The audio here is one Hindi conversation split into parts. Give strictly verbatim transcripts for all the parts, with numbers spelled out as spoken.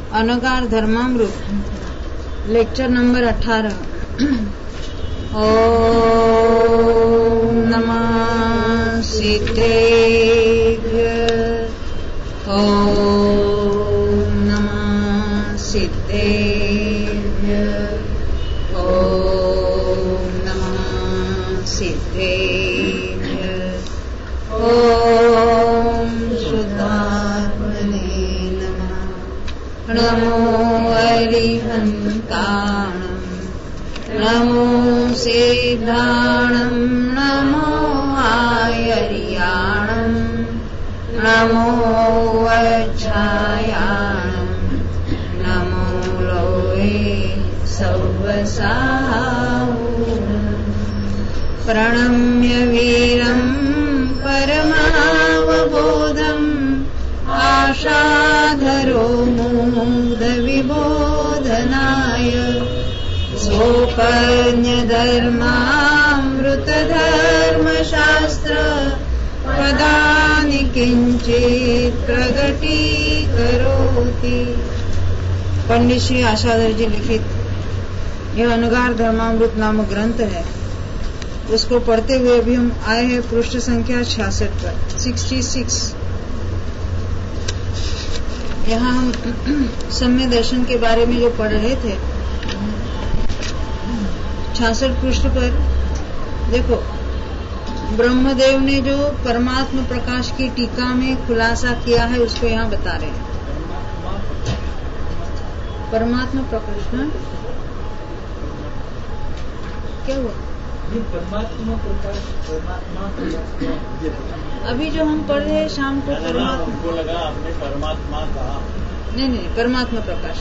अनगार धर्मामृत लेक्चर नंबर अठारह। ओम नमः सिद्धेभ्य, ओम नमः सिद्धेभ्य, ओम नमः सिद्धेभ्य, ओम शुद्धात्मने नमः। नमो अरिहन्ताणं, नमो सिद्धाणं, नमो आयर्याणं, नमो वज्रायाणं, नमो लोहे सौवसाहूणं। प्रणम्य वीरं परमावबोधम् आशाधरो मूढविबोधनाय स्वोपज्ञधर्मामृतधर्मशास्त्र पदानि किंचित प्रगटीकरोति। पंडित श्री आशाधर जी लिखित यह अनगार धर्मामृत नामक ग्रंथ है। उसको पढ़ते हुए अभी हम आए हैं पृष्ठ संख्या छियासठ पर, सिक्सटी सिक्स। यहाँ हम सम्य दर्शन के बारे में जो पढ़ रहे थे, छियासठ पृष्ठ पर देखो, ब्रह्मदेव ने जो परमात्मा प्रकाश की टीका में खुलासा किया है उसको यहाँ बता रहे हैं। परमात्मा प्रकाश, हाँ क्या हुआ? परमात्मा प्रकाश, परमात्मा अभी जो हम पढ़ रहे हैं शाम को परमात्मा को लगा आपने परमात्मा कहा। नहीं नहीं परमात्मा प्रकाश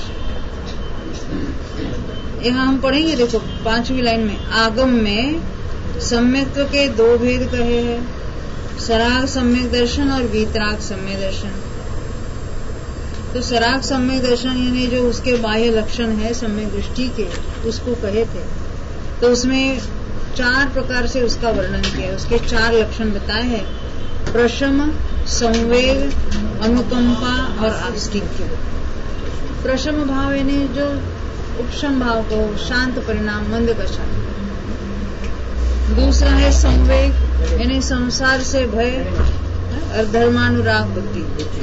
यहाँ हम पढ़ेंगे। देखो पांचवी लाइन में, आगम में सम्यक्त्व के दो भेद कहे हैं, सराग सम्यक दर्शन और वीतराग सम्यक दर्शन। तो सराग सम्यक दर्शन यानी जो उसके बाह्य लक्षण है सम्यक दृष्टि के, उसको कहे थे। तो उसमें चार प्रकार से उसका वर्णन किया, उसके चार लक्षण बताए हैं: प्रशम, संवेग, अनुकंपा और आस्तिक्य। प्रशम भाव यानी जो उपशम भाव को, शांत परिणाम, मंद कषा। दूसरा है संवेग यानी संसार से भय और धर्मानुराग बुद्धि।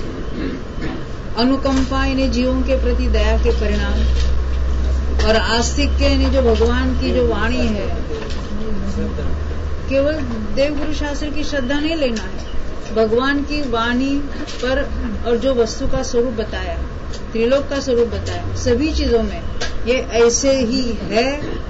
अनुकंपा यानी जीवों के प्रति दया के परिणाम। और आस्तिक्य यानी जो भगवान की जो वाणी है, केवल देवगुरु शास्त्र की श्रद्धा नहीं लेना है, भगवान की वाणी पर और जो वस्तु का स्वरूप बताया, त्रिलोक का स्वरूप बताया, सभी चीजों में ये ऐसे ही है।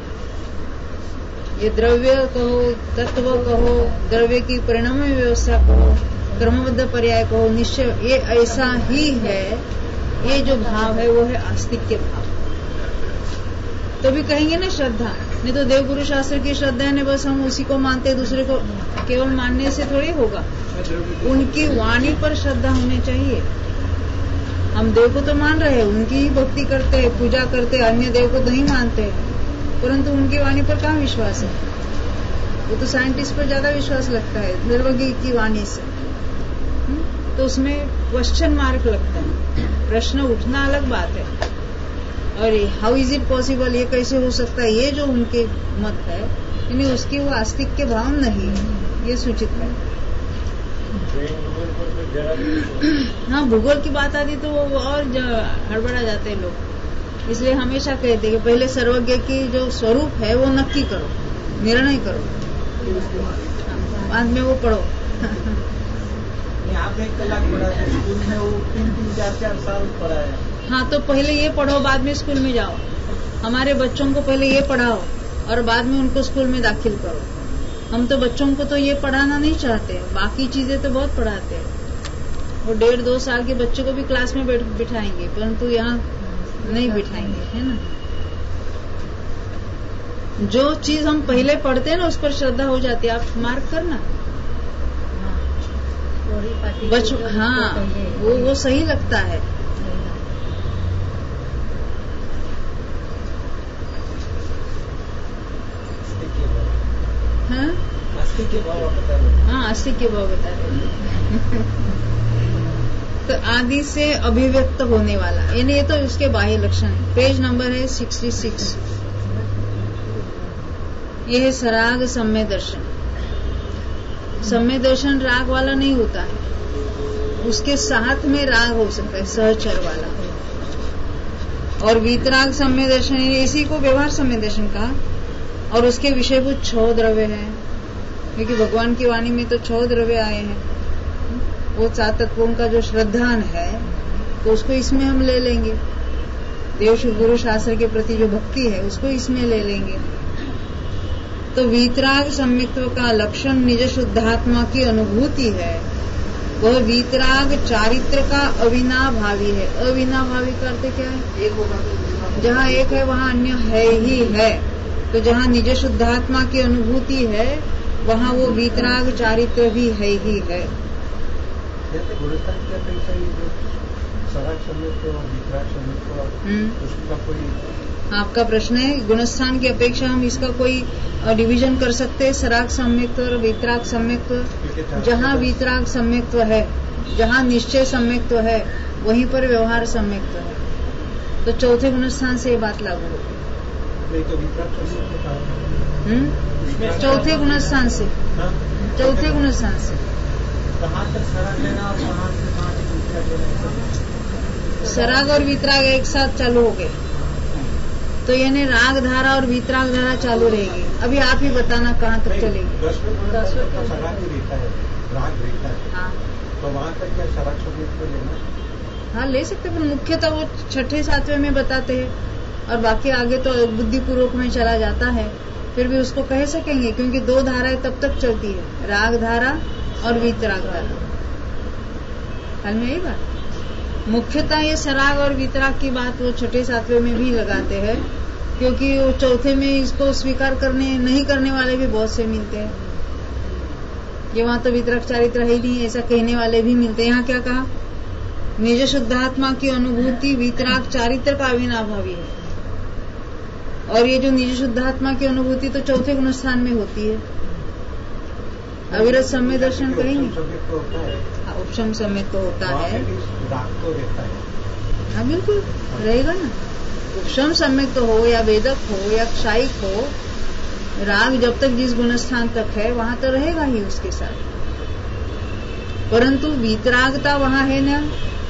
ये द्रव्य कहो, तत्व कहो, द्रव्य की परिणाम व्यवस्था कहो, क्रमबद्ध पर्याय कहो, निश्चय ये ऐसा ही है। ये जो भाव है वो है आस्तिक्य भाव। तो भी कहेंगे ना श्रद्धा, नहीं तो देवगुरु शास्त्र की श्रद्धा ने बस हम उसी को मानते, दूसरे को केवल मानने से थोड़ी होगा। उनकी वाणी पर श्रद्धा होनी चाहिए। हम देव को तो मान रहे हैं, उनकी ही भक्ति करते हैं, पूजा करते हैं, अन्य देव को नहीं मानते हैं, परंतु उनकी वाणी पर कहाँ विश्वास है? वो तो साइंटिस्ट पर ज्यादा विश्वास लगता है निर्वज्ञ की वाणी से। तो उसमें क्वेश्चन मार्क लगता है, प्रश्न उठना अलग बात है। और हाउ इज इट पॉसिबल, ये कैसे हो सकता है? ये जो उनके मत है, यानी उसकी वो आस्तिक के भाव नहीं है, ये सूचित है। हाँ, भूगोल की बात आती तो वो और हड़बड़ा जाते हैं लोग। इसलिए हमेशा कहते हैं कि पहले सर्वज्ञ की जो स्वरूप है वो नक्की करो, निर्णय करो, बाद में वो पढ़ो। यहाँ पे एक कलाक पढ़ा है, स्कूल में वो तीन तीन चार चार साल पढ़ा है। हाँ, तो पहले ये पढ़ो, बाद में स्कूल में जाओ। हमारे बच्चों को पहले ये पढ़ाओ और बाद में उनको स्कूल में दाखिल करो। हम तो बच्चों को तो ये पढ़ाना नहीं चाहते, बाकी चीजें तो बहुत पढ़ाते हैं। वो डेढ़ दो साल के बच्चों को भी क्लास में बिठाएंगे, परंतु यहाँ नहीं बिठाएंगे, है ना। जो चीज हम पहले पढ़ते हैं ना उस पर श्रद्धा हो जाती है। आप मार्क करना, बच्चों, हाँ वो वो सही लगता है। हाँ आस्तिक के भाव बता रहे। हाँ आस्तिक के भाव बता रहे। व्यक्त आदि से अभिव्यक्त होने वाला, यानी ये तो उसके बाह्य लक्षण है। पेज नंबर है सिक्सटी सिक्स। ये है सराग सम्य दर्शन। सम्य दर्शन राग वाला नहीं होता है, उसके साथ में राग हो सकता है, सहचर वाला। और वीतराग सम्य दर्शन, इसी को व्यवहार सम्य दर्शन कहा। और उसके विषयभूत छह द्रव्य है, क्योंकि भगवान की वाणी में तो छह द्रव्य आए हैं। वो सात तत्वों का जो श्रद्धान है तो उसको इसमें हम ले लेंगे, देव शिव गुरु शास्त्र के प्रति जो भक्ति है उसको इसमें ले लेंगे। तो वीतराग सम्यक्त्व का लक्षण निज शुद्धात्मा की अनुभूति है। वह वीतराग चारित्र का अविनाभावी है। अविनाभावी का अर्थ क्या है? एक होगा तो जहाँ एक है वहाँ अन्य है ही है। तो जहाँ निज शुद्धात्मा की अनुभूति है वहाँ वो वीतराग चारित्र भी है ही है। जैसे गुणस्थान की अपेक्षा ये जो सराग सम्यक्त्व और वीतराग सम्यक्त्व, उसका कोई आपका प्रश्न है गुणस्थान की अपेक्षा हम इसका कोई डिवीजन कर सकते हैं? सराग सम्यक्त्व और वीतराग सम्यक्त्व। जहाँ वीतराग सम्यक्त्व है, जहाँ निश्चय सम्यक्त्व है, वहीं पर व्यवहार सम्यक्त्व है। तो चौथे गुणस्थान से ये बात लागू होगी। तो वीतराग सम्यक्त्व चौथे गुणस्थान से, चौथे गुणस्थान से कहाँ तक सराग लेना और कहाँ से कहाँ तक वीतराग लेना? सराग और वीतराग एक साथ चालू हो गए तो यानी राग धारा और वीतराग धारा चालू रहेगी। अभी आप ही बताना कहाँ तक चलेगी। सराग ही रहता है, राग रहता है। हाँ, तो वहाँ तक क्या सराग सम्यक्त्व लेना? हाँ ले सकते, पर मुख्यतः वो छठे सातवें में बताते हैं और बाकी आगे तो बुद्धिपूर्वक में चला जाता है। फिर भी उसको कह सकेंगे क्योंकि दो धाराएं तब तक चलती है, राग धारा और वीतराग धारा। हाल में यही बात मुख्यतः ये सराग और वीतराग की बात वो छठे सातवें में भी लगाते हैं, क्योंकि वो चौथे में इसको स्वीकार करने नहीं करने वाले भी बहुत से मिलते हैं। ये वहां तो वीतराग चारित्र है ही नहीं, ऐसा कहने वाले भी मिलते हैं। यहाँ क्या कहा? निज शुद्धात्मा की अनुभूति वीतराग चारित्र का अविनाभावी है। और ये जो निज शुद्धात्मा की अनुभूति तो चौथे गुणस्थान में होती है। अविरत सम्य दर्शन करेंगे, उपशम समय तो होता है, राग तो रहता है। हाँ बिल्कुल रहेगा ना। उपशम समय तो हो या वेदक हो या क्षायिक हो, राग जब तक जिस गुणस्थान तक है वहां तो रहेगा ही उसके साथ। परंतु वीतरागता वहां है ना,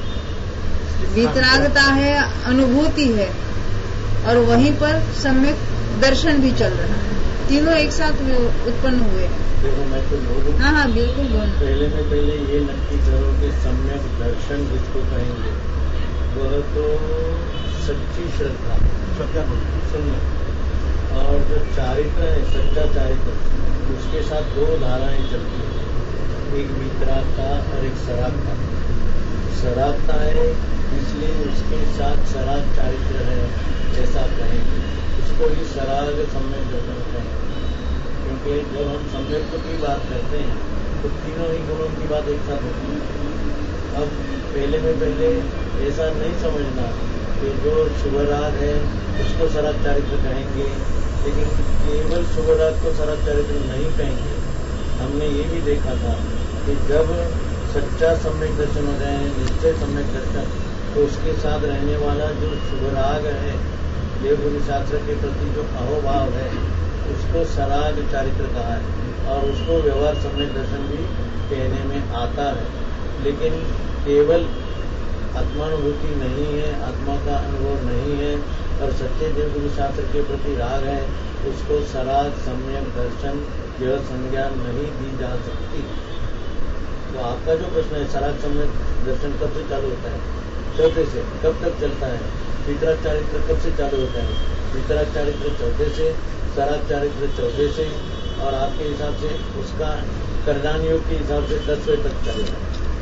वीतरागता है, अनुभूति है, और वहीं पर सम्यक दर्शन भी चल रहा है। तीनों एक साथ उत्पन्न हुए हैं। देखो मैं तो बोलूं, हाँ हाँ बिल्कुल बोल। पहले में पहले ये नक्की करो कि सम्यक दर्शन जिसको कहेंगे वह तो सच्ची श्रद्धा श्रद्धा सुनना, और जो चारित्र है सच्चा चारित्र, उसके साथ दो धाराएं चलती हैं, एक वीतराग का और एक सराग का। सराग का है इसलिए उसके साथ सराग चारित्र है ऐसा कहेंगे, उसको ही सराग सम्यक दर्शन कहेंगे। क्योंकि जब हम सम्यक्त्व की बात करते हैं तो तीनों ही गुणों की बात एक साथ होती है। अब पहले में पहले ऐसा नहीं समझना कि जो शुभ राग है उसको सराग चारित्र कहेंगे, लेकिन केवल शुभ राग को सराग चारित्र नहीं कहेंगे। हमने ये भी देखा था कि जब सच्चा सम्यक दर्शन हो जाए, निश्चय सम्यक दर्शन, तो उसके साथ रहने वाला जो शुभ राग है, देवगुरु शास्त्र के प्रति जो अहोभाव है, उसको सराग चारित्र कहा है और उसको व्यवहार सम्यक दर्शन भी कहने में आता है। लेकिन केवल आत्मानुभूति नहीं है, आत्मा का अनुभव नहीं है और सच्चे देवगुरु शास्त्र के प्रति राग है, उसको सराग सम्यक दर्शन यह संज्ञा नहीं दी जा सकती। तो आपका जो प्रश्न है सराग सम्यक दर्शन कब से चालू होता है? चौथे से। कब तक चलता है? वीतराग चारित्र कब से चालू होता है? वीतराग चारित्र चौथे से, सराग चारित्र चौथे से, और आपके हिसाब से उसका करदान योग के हिसाब से दसवें तक चलेगा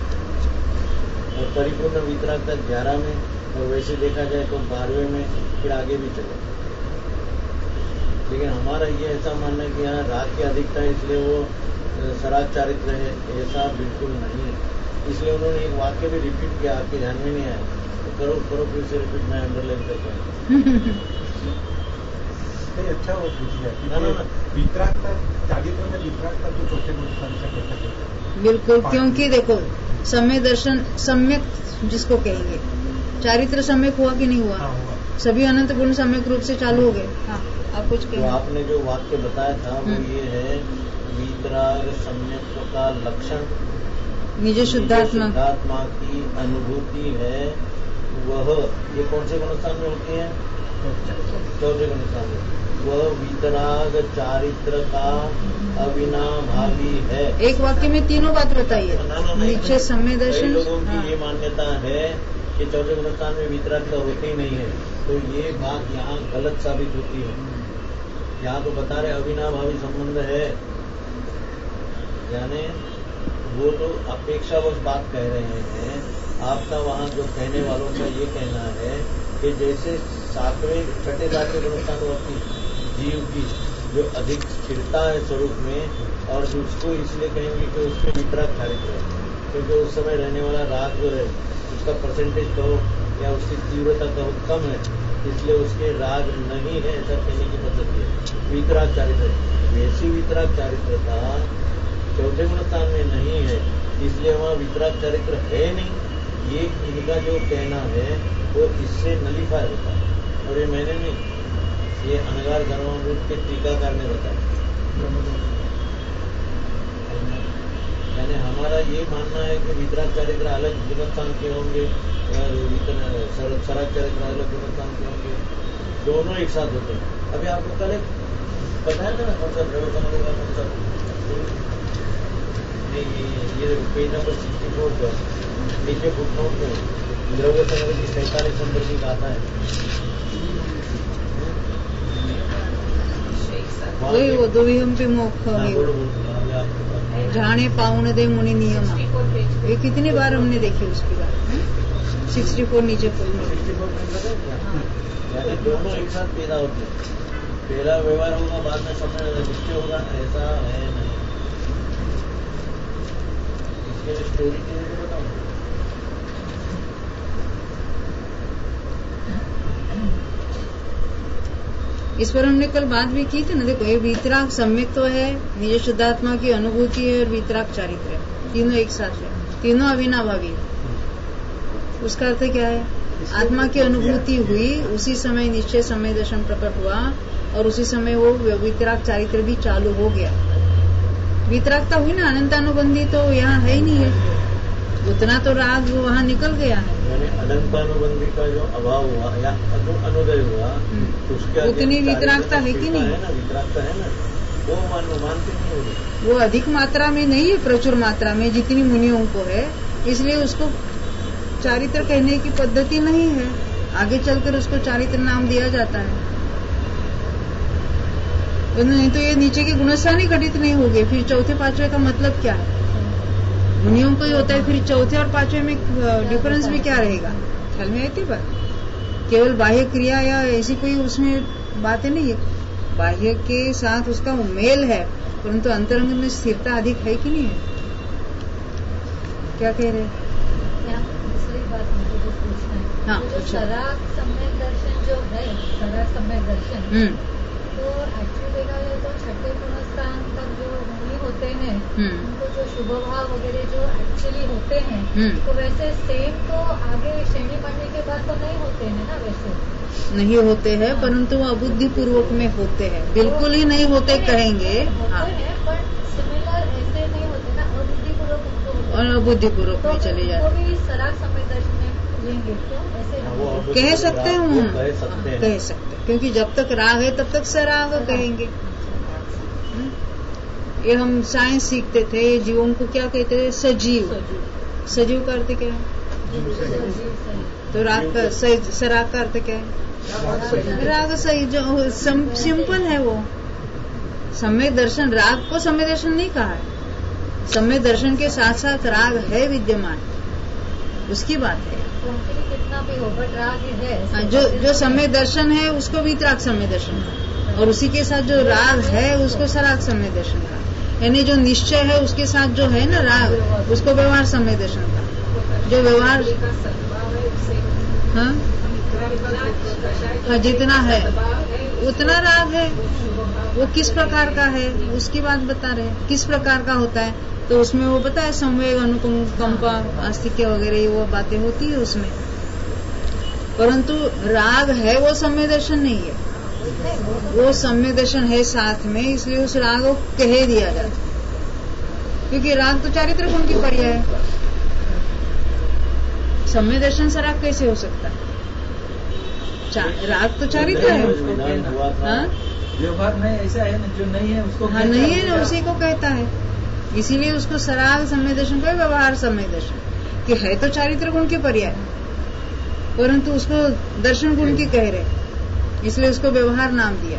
और परिपूर्ण वीतराग तक ग्यारह में, और वैसे देखा जाए तो बारहवें में फिर आगे भी चलेगा। लेकिन हमारा ये ऐसा मानना है कि यहाँ राग की अधिकता है इसलिए वो सराग चारित्र है, ऐसा बिल्कुल नहीं है। इसलिए उन्होंने एक वाक्य भी रिपीट किया, आपके ध्यान में नहीं आया तो करो करो फिर से रिपीट, मैं अंडरलाइन करता हूँ। नहीं, अच्छा वो पूछ लिया ना, ना, ना। वितरागता चारित्र में वितरागता तो चौथे गुण स्थान से कैसे कहते बिल्कुल, क्योंकि देखो सम्यक दर्शन सम्यक जिसको कहेंगे, चारित्र सम्यक हुआ कि नहीं हुआ? हाँ, हुआ। सभी अनंत गुण सम्यक रूप से चालू हो गए। हाँ, आप कुछ तो कहेंगे? आपने जो वाक्य बताया था वो हम्म। ये है, वीतराग सम्यक का लक्षण निज शुद्धात्मा शुद्धात्मा की अनुभूति है। वह ये कौन से गुणस्थान में होती है? चौथे गुणस्थान में। वह वीतराग चारित्र का अविनाभावी है। एक वाक्य में तीनों बात बताइए। ना, ना, नहीं। नीचे सम्यक कई दर्शन। लोगों की हाँ। ये मान्यता है कि चौथे गुणस्थान में वितरागता होती ही नहीं है, तो ये बात यहाँ गलत साबित होती है। यहाँ तो बता रहे अविनाभावी संबंध है, यानी वो तो अपेक्षावश बात कह रहे हैं। आपका वहाँ जो कहने वालों का ये कहना है कि जैसे सातवें छठे सातवें गुणस्थानवर्ती जीव की जो अधिक स्थिरता है स्वरूप में, और जो उसको इसलिए कहेंगे कि उसमें वितराग चारित्र है, क्योंकि उस समय रहने वाला राग जो है उसका परसेंटेज कहो या उसकी तीव्रता कहो कम है, इसलिए उसके राग नहीं है, ऐसा कहने की पद्धति है। वितराग चारित्र वैसी वितराग चारित्रता चौथे गुणस्थान में नहीं है, इसलिए वहाँ वितराग चरित्र है नहीं। ये इनका जो कहना है वो इससे नलीफाई होता है, और ये मैंने नहीं, ये अनगार धर्मामृत के टीकाकार ने बताया। यानी हमारा ये मानना है कि वितराग चरित्र अलग गुणस्थान के होंगे, सराग चरित्र अलग गुणस्थान के होंगे, दोनों एक साथ होते हैं। अभी आपको कल बताया था ना कौन सा प्रवचन होगा, कौन सा ये पेज नंबर सिक्सटी फोर पर नीचे फुटनोट में द्रव्य संग्रह की सैंतालीस नंबर की गाथा है, वही वो दुविहम पे मोक्ष जाने पाउन दे मुनि नियम। ये कितनी बार हमने देखी उसकी बात। सिक्सटी फोर नीचे यानी दोनों एक साथ पैदा होते हैं। पहला व्यवहार होगा, बाद में समय निश्चय होगा, ऐसा है नहीं। स्टोरी के लिए बताऊं, इस पर हमने कल बात भी की थी ना। देखो ये वितराग सम्यक तो है, निज शुद्धात्मा की अनुभूति है, और वितराग चारित्र है, तीनों एक साथ है, तीनों अविनाभावी है। उसका अर्थ क्या है? आत्मा की अनुभूति हुई, उसी समय निश्चय समय दर्शन प्रकट हुआ, और उसी समय वो वितराग चारित्र भी चालू हो गया। वितरागता हुई ना, अनंतानुबंधी तो यहाँ है ही नहीं है, उतना तो राग वहाँ निकल गया है। यानी अनंतानुबंधी का जो अभाव हुआ या अनुदय हुआ, उसके उतनी वितरागता है कि नहीं? है ना, वितरागता है ना, वो मान मानते नहीं होगी। वो अधिक मात्रा में नहीं है, प्रचुर मात्रा में जितनी मुनियों को है, इसलिए उसको चारित्र कहने की पद्धति नहीं है। आगे चलकर उसको चारित्र नाम दिया जाता है, नहीं तो ये नीचे के गुणस्थान ही घटित नहीं हो गए। फिर चौथे पांचवे का मतलब क्या है? मुनियों को ही होता है, फिर चौथे और पांचवे में डिफरेंस भी क्या रहेगा? ख्याल में आती बात? केवल बाह्य क्रिया या ऐसी कोई उसमें बातें नहीं है, बाह्य के साथ उसका मेल है, परंतु अंतरंग में स्थिरता अधिक है कि नहीं है? क्या कह रहे हैं? दूसरी बात मुझे जो पूछना है, हाँ, जो सराग सम्यक दर्शन जो है, सराग सम्यक दर्शन, तो एक्चुअली देखा जाए तो छठे गुणस्थान तक जो मुनि होते हैं, उनको जो शुभ भाव वगैरह जो एक्चुअली होते हैं, तो वैसे सेम तो आगे श्रेणी पढ़ने के बाद तो नहीं होते हैं ना? वैसे नहीं होते हैं, परंतु वो अबुद्धि पूर्वक में होते हैं, बिल्कुल ही नहीं होते कहेंगे। हाँ, पर सिमिलर ऐसे नहीं होते ना, अबुद्धि पूर्वक उनको और अबुद्धि पूर्वक में चले जाते, वो भी सराग सम्यक दर्शन में लेंगे तो ऐसे कह सकते हैं हम, कह सकते हैं, कह सकते हैं, क्योंकि जब तक राग है तब तक सराग कहेंगे। ये हम साइंस सीखते थे, जीवों को क्या कहते थे? सजीव। सजीव का अर्थ क्या है? तो राग का सराग का अर्थ क्या है? राग सही, जो सिंपल है वो। सम्यक दर्शन, राग को सम्यक दर्शन नहीं कहा है, सम्यक दर्शन के साथ साथ राग है विद्यमान, उसकी बात है। कितना भी हो बट राग है। हाँ, जो जो सम्यक दर्शन है उसको वितराग सम्यक दर्शन का, और उसी के साथ जो राग है उसको सराग सम्यक दर्शन का, यानी जो निश्चय है उसके साथ जो है ना राग, उसको व्यवहार सम्यक दर्शन का। जो व्यवहार, हाँ हाँ, जितना है उतना राग है। वो किस प्रकार का है उसकी बात बता रहे हैं, किस प्रकार का होता है। तो उसमें वो पता है संवेग, अनुकंपा, आस्तिक्य वगैरह वो बातें होती है उसमें, परंतु राग है वो सम्यक दर्शन नहीं है। वो सम्यक दर्शन है साथ में, इसलिए उस राग को कह दिया जाता है, क्योंकि राग तो चारित्र गुण की पर्याय है। सम्यक दर्शन से राग कैसे हो सकता है? राग तो चारित्र है। हाँ, व्यवहार में ऐसा है ना, जो नहीं है उसको हाँ नहीं है ना, उसी को कहता है। इसीलिए उसको सराग सम्यक दर्शन को व्यवहार सम्यक दर्शन, कि है तो चारित्र गुण के पर्याय, परंतु उसको दर्शन गुण की कह रहे, इसलिए उसको व्यवहार नाम दिया।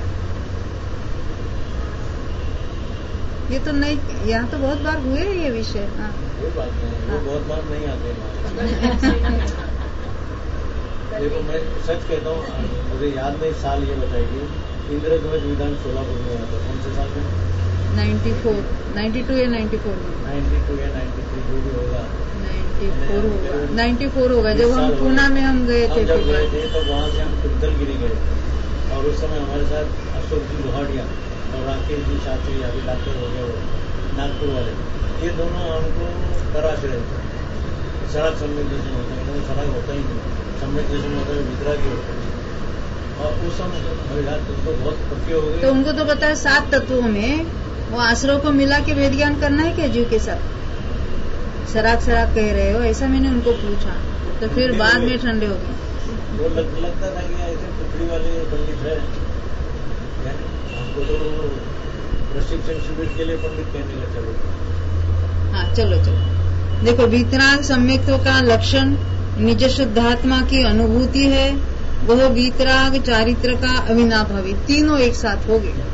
ये तो नहीं, यहाँ तो बहुत बार हुए ये विषय। हाँ, वो बात नहीं, वो बहुत बार नहीं आते। देखो मैं सच कहता हूँ, मुझे याद नहीं साल, ये बताइए इंद्र ध्वज विधान सोलापुर में आता कौन से साल में? नाइन्टी फोर, नाइन्टी टू या नाइन्टी फोर में, नाइन्टी टू या नाइन्टी थ्री जो भी होगा, नाइन्टी फोर होगा, नाइन्टी फोर होगा। जब हम पूना में हम गए थे, जब गए थे तो वहाँ से हम कुंतलगिरी गए और उस समय हमारे साथ अशोक जी लोहाड़िया और राकेश जी शास्त्री, अभी डॉक्टर हो गए वो नागपुर वाले, ये दोनों हमको करा के रहे थे। सड़क सम्यक दर्शन होता है, सड़क होता ही नहीं, सम्यक दर्शन होता है वितरागी होता है। और उस समय तुमको बहुत पक्के हो गए। तो उनको तो पता है सात तत्वों में वो आश्रय को मिला के वेद ज्ञान करना है क्या जीव के साथ? सराग सराग कह रहे हो, ऐसा मैंने उनको पूछा, तो फिर बाद में ठंडे हो गए। वो लग, लगता था कि ऐसे टुकड़ी वाले पंडित है, हमको तो प्रशिक्षण शिविर के लिए पंडित कहने का। चलो हाँ, चलो चलो देखो, वीतराग सम्यक्त्व का लक्षण निज शुद्धात्मा की अनुभूति है, वह वीतराग चारित्र का अविनाभावी, तीनों एक साथ हो गए।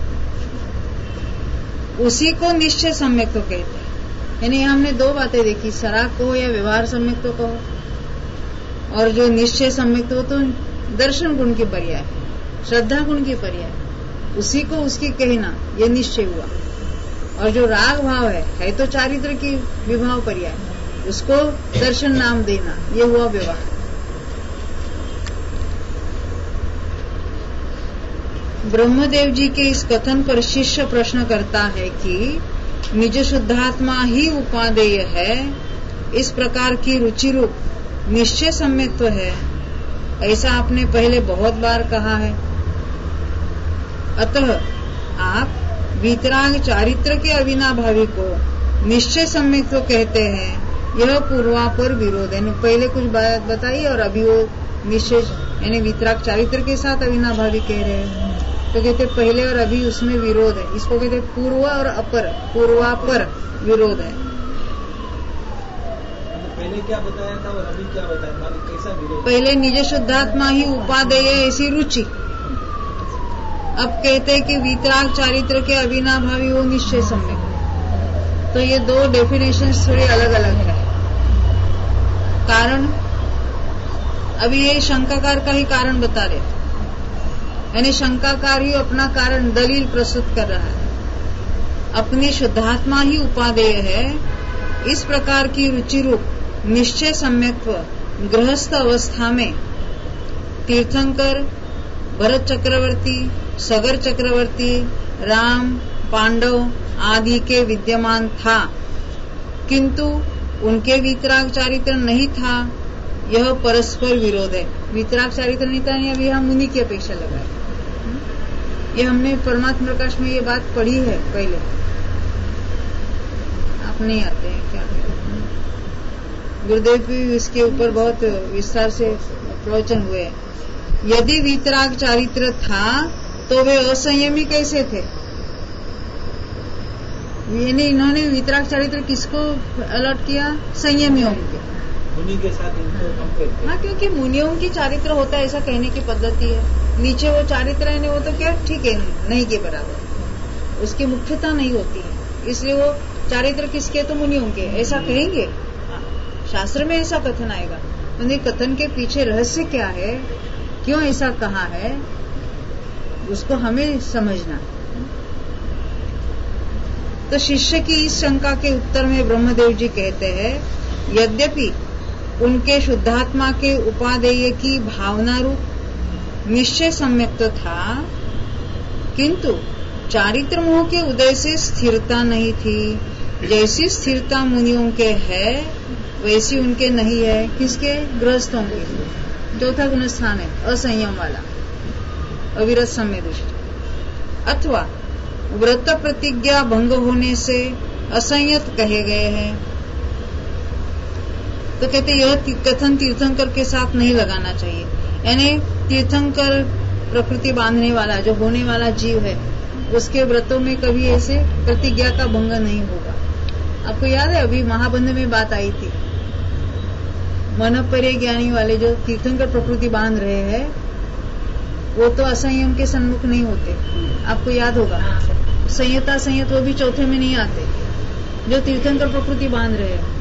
उसी को निश्चय सम्यक्त्व कहते हैं। यानी हमने दो बातें देखी, सराग कहो या व्यवहार सम्यक्त्व कहो, और जो निश्चय सम्यक्त्व तो दर्शन गुण की पर्याय, श्रद्धा गुण की पर्याय, उसी को उसकी कहना ये निश्चय हुआ। और जो राग भाव है, है तो चारित्र की विभाव पर्याय, उसको दर्शन नाम देना, ये हुआ व्यवहार। ब्रह्मदेव जी के इस कथन पर शिष्य प्रश्न करता है कि निज शुद्धात्मा ही उपादेय है, इस प्रकार की रुचि रूप निश्चय सम्यक्त्व है, ऐसा आपने पहले बहुत बार कहा है। अतः आप वीतराग चारित्र के अविनाभावी को निश्चय सम्यक्त्व कहते हैं, यह पूर्वापर विरोध है। पहले कुछ बात बताई और अभी वो निश्चय यानी वीतराग चारित्र के साथ अविनाभावी कह रहे हैं, तो कहते पहले और अभी उसमें विरोध है। इसको कहते पूर्व और अपर, पूर्वापर विरोध है। पहले क्या बताया था और अभी क्या बताया, मालिक कैसा विरोध? पहले निज शुद्धात्मा ही उपादेय ऐसी रुचि, अब कहते कि वीतराग चारित्र के अविनाभावी वो निश्चय सम्यक। तो ये दो डेफिनेशन थोड़ी अलग अलग है। कारण अभी ये शंकाकार का ही कारण बता रहे, यानी शंकाकार ही अपना कारण दलील प्रस्तुत कर रहा है। अपनी शुद्धात्मा ही उपादेय है, इस प्रकार की रुचि रूप निश्चय सम्यक्त्व गृहस्थ अवस्था में तीर्थंकर, भरत चक्रवर्ती, सगर चक्रवर्ती, राम, पांडव आदि के विद्यमान था, किंतु उनके वीतराग चारित्र नहीं था, यह परस्पर विरोध है। वीतराग चारित्र नहीं था, अभी हम मुनि की अपेक्षा लगा है। ये हमने परमात्मा प्रकाश में ये बात पढ़ी है पहले, आप नहीं आते हैं क्या? गुरुदेव भी इसके ऊपर बहुत विस्तार से प्रवचन हुए। यदि वीतराग चारित्र था तो वे असंयमी कैसे थे? यानी इन्होंने वीतराग चारित्र किसको अलर्ट किया? संयमियों के, मुनि के साथ इनको कंपेयर। हाँ, क्योंकि मुनियों की चारित्र होता है, ऐसा कहने की पद्धति है। नीचे वो चारित्र है, वो तो क्या ठीक है, नहीं के बराबर, उसकी मुख्यता नहीं होती है, इसलिए वो चारित्र किसके? तो मुनियों के, ऐसा कहेंगे। शास्त्र में ऐसा कथन आएगा, तो कथन के पीछे रहस्य क्या है, क्यों ऐसा कहा है, उसको हमें समझना। तो शिष्य की इस शंका के उत्तर में ब्रह्मदेव जी कहते हैं, यद्यपि उनके शुद्धात्मा के उपादेय की भावना रूप निश्चय सम्यक तो था, किंतु चारित्र मोह के उदय से स्थिरता नहीं थी। जैसी स्थिरता मुनियों के है वैसी उनके नहीं है। किसके? गृहस्थों के। चौथा गुण स्थान है असंयम वाला, अविरत सम्य दृष्टि। अथवा व्रत प्रतिज्ञा भंग होने से असंयत कहे गए हैं। तो कहते यह कथन तीर्थंकर के साथ नहीं लगाना चाहिए। यानी तीर्थंकर प्रकृति बांधने वाला जो होने वाला जीव है उसके व्रतों में कभी ऐसे प्रतिज्ञा का भंग नहीं होगा। आपको याद है अभी महाबंध में बात आई थी, मनोपर्य ज्ञानी वाले जो तीर्थंकर प्रकृति बांध रहे हैं वो तो असंयम के सन्मुख नहीं होते। आपको याद होगा संयता संयत वो भी चौथे में नहीं आते जो तीर्थंकर प्रकृति बांध रहे हैं।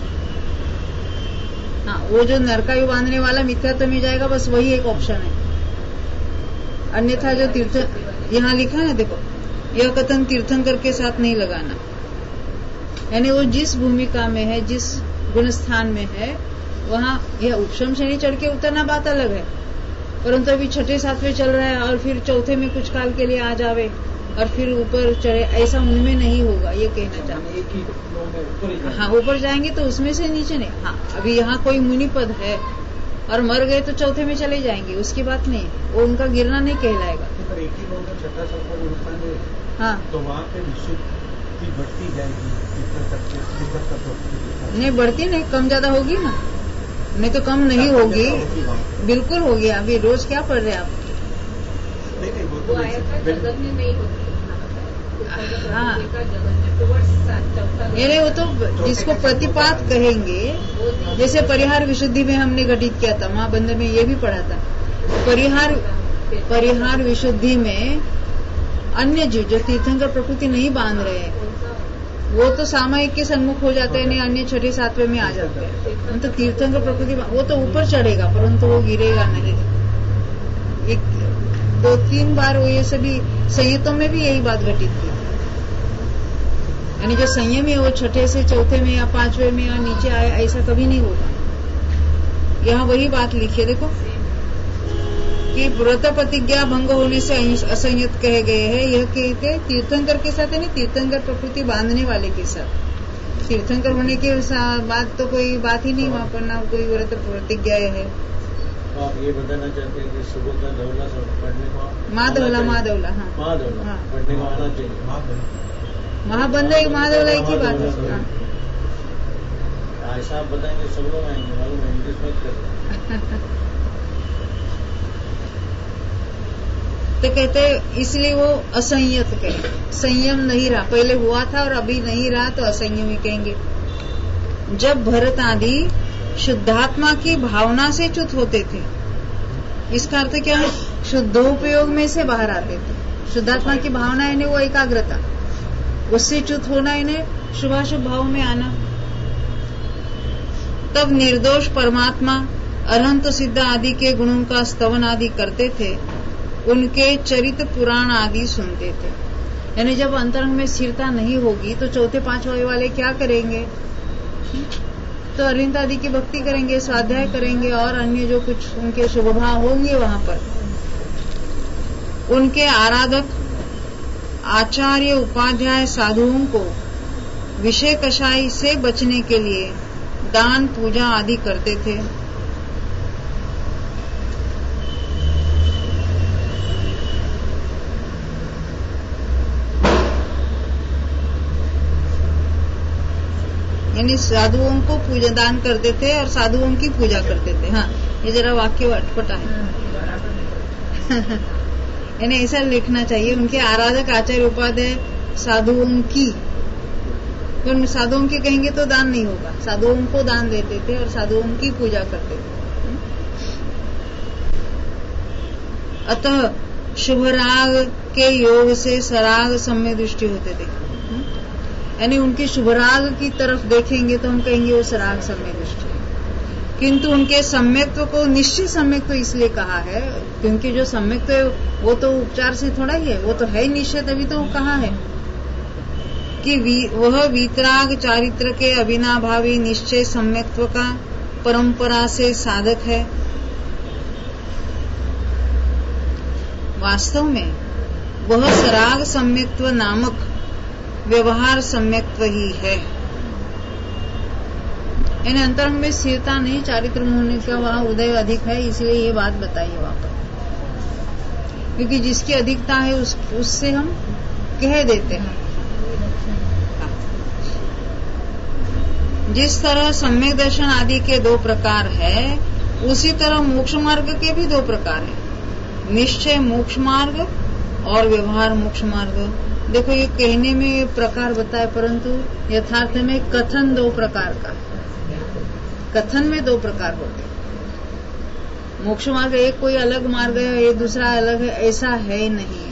हाँ, वो जो नरकायु बांधने वाला मिथ्यात्व में जाएगा बस वही एक ऑप्शन है। अन्यथा जो तीर्थ यहाँ लिखा है देखो, यह कथन तीर्थंकर के साथ नहीं लगाना। यानी वो जिस भूमिका में है, जिस गुण स्थान में है, वहाँ यह उपशम श्रेणी चढ़ के उतरना बात अलग है, परंतु अभी छठे सातवें चल रहा है और फिर चौथे में कुछ काल के लिए आ जावे और फिर ऊपर चढ़े, ऐसा उनमें नहीं होगा। ये कहना चाहते। हाँ, ऊपर जाएंगे तो उसमें से नीचे नहीं। हाँ, अभी यहाँ कोई मुनि पद है और मर गए तो चौथे में चले जाएंगे, उसकी बात नहीं, वो उनका गिरना नहीं कहलाएगा। एक ही लोग छठा सफर। हाँ, तो वहाँ पे विशुद्धि बढ़ती जाएगी। नहीं बढ़ती नहीं, कम ज्यादा होगी ना, नहीं तो कम नहीं होगी, बिल्कुल होगी। अभी रोज क्या पढ़ रहे हैं आप? हाँ, ये वो तो जिसको प्रतिपात कहेंगे, जैसे परिहार विशुद्धि में हमने घटित किया था, महाबंध में ये भी पढ़ा था। परिहार परिहार विशुद्धि में अन्य जीव जो तीर्थंकर प्रकृति नहीं बांध रहे हैं वो तो सामायिक के सन्मुख हो जाते हैं, नहीं अन्य छठे सातवें में आ जाते हैं। तो तीर्थंकर प्रकृति वो तो ऊपर चढ़ेगा परंतु वो गिरेगा नहीं। एक दो तीन बार वो ये सभी संयतों में भी यही बात घटित की। यानी जो संयम है वो छठे से चौथे में या पांचवें में या नीचे आए, ऐसा कभी नहीं होगा। यहाँ वही बात लिखी है देखो कि व्रत प्रतिज्ञा भंग होने से असंयत कहे गए हैं। यह कहते तीर्थंकर के साथ है, नहीं तीर्थंकर प्रकृति बांधने वाले के साथ। तीर्थंकर होने के बाद तो कोई बात ही नहीं वहाँ पर, ना कोई व्रत प्रतिज्ञा है। तो आप ये बताना चाहते हैं कि सुबह का धौला पढ़ने को महाधौला महाधौला हाँ महाधौला पढ़ने को आना चाहिए। महाबंध एक महाधौला एक ही बात है। ऐसा आप बताएंगे सब लोग आएंगे, मालूम है इंग्लिश मत कर। तो कहते इसलिए वो असंयत कहे, संयम नहीं रहा, पहले हुआ था और अभी नहीं रहा तो असंयम ही कहेंगे। जब भरत आदि शुद्धात्मा की भावना से च्युत होते थे, इसका अर्थ क्या है? शुद्धोपयोग में से बाहर आते थे। शुद्धात्मा की भावना इन्हें वो एकाग्रता, उससे च्युत होना इन्हें शुभाशुभ भाव में आना। तब निर्दोष परमात्मा अनंत सिद्ध आदि के गुणों का स्तवन आदि करते थे, उनके चरित पुराण आदि सुनते थे। यानी जब अंतरंग में स्थिरता नहीं होगी तो चौथे पांचवे वाले क्या करेंगे? तो अरिहंत आदि की भक्ति करेंगे, स्वाध्याय करेंगे और अन्य जो कुछ उनके शुभ भाव होंगे वहां पर। उनके आराधक आचार्य उपाध्याय साधुओं को विषय कषाय से बचने के लिए दान पूजा आदि करते थे। यानी साधुओं को पूजा दान करते थे और साधुओं की पूजा करते थे। हाँ, ये जरा वाक्य अटपटा है। यानी ऐसा लिखना चाहिए, उनके आराधक आचार्य उपाध्याय साधुओं की। तो साधुओं की कहेंगे तो दान नहीं होगा, साधुओं को दान देते थे और साधुओं की पूजा करते थे। अतः शुभ राग के योग से सराग सम्य दृष्टि होते थे। यानी उनके शुभ राग की तरफ देखेंगे तो हम कहेंगे वो सराग सम्यक दृष्टि है। किंतु उनके सम्यक्त्व को निश्चित सम्यक्त्व इसलिए कहा है क्योंकि जो सम्यक्त्व है वो तो उपचार से थोड़ा ही है, वो तो है निश्चित। अभी तो कहा है कि वह वीतराग चारित्र के अविनाभावी निश्चय सम्यक्त्व का परंपरा से साधक है। वास्तव में वह सराग सम्यक्त्व नामक व्यवहार सम्यक्त्व ही है। यानी अंतरंग में स्थिरता नहीं, चारित्र होने का वहाँ उदय अधिक है, इसलिए ये बात बताइए वहां पर, क्योंकि जिसकी अधिकता है उस, उससे हम कह देते हैं। जिस तरह सम्यक दर्शन आदि के दो प्रकार है, उसी तरह मोक्ष मार्ग के भी दो प्रकार है, निश्चय मोक्ष मार्ग और व्यवहार मोक्ष मार्ग। देखो ये कहने में प्रकार बताए, परंतु यथार्थ में कथन दो प्रकार का, कथन में दो प्रकार होते। मोक्ष मार्ग एक कोई अलग मार्ग है, ये दूसरा अलग है, ऐसा है नहीं।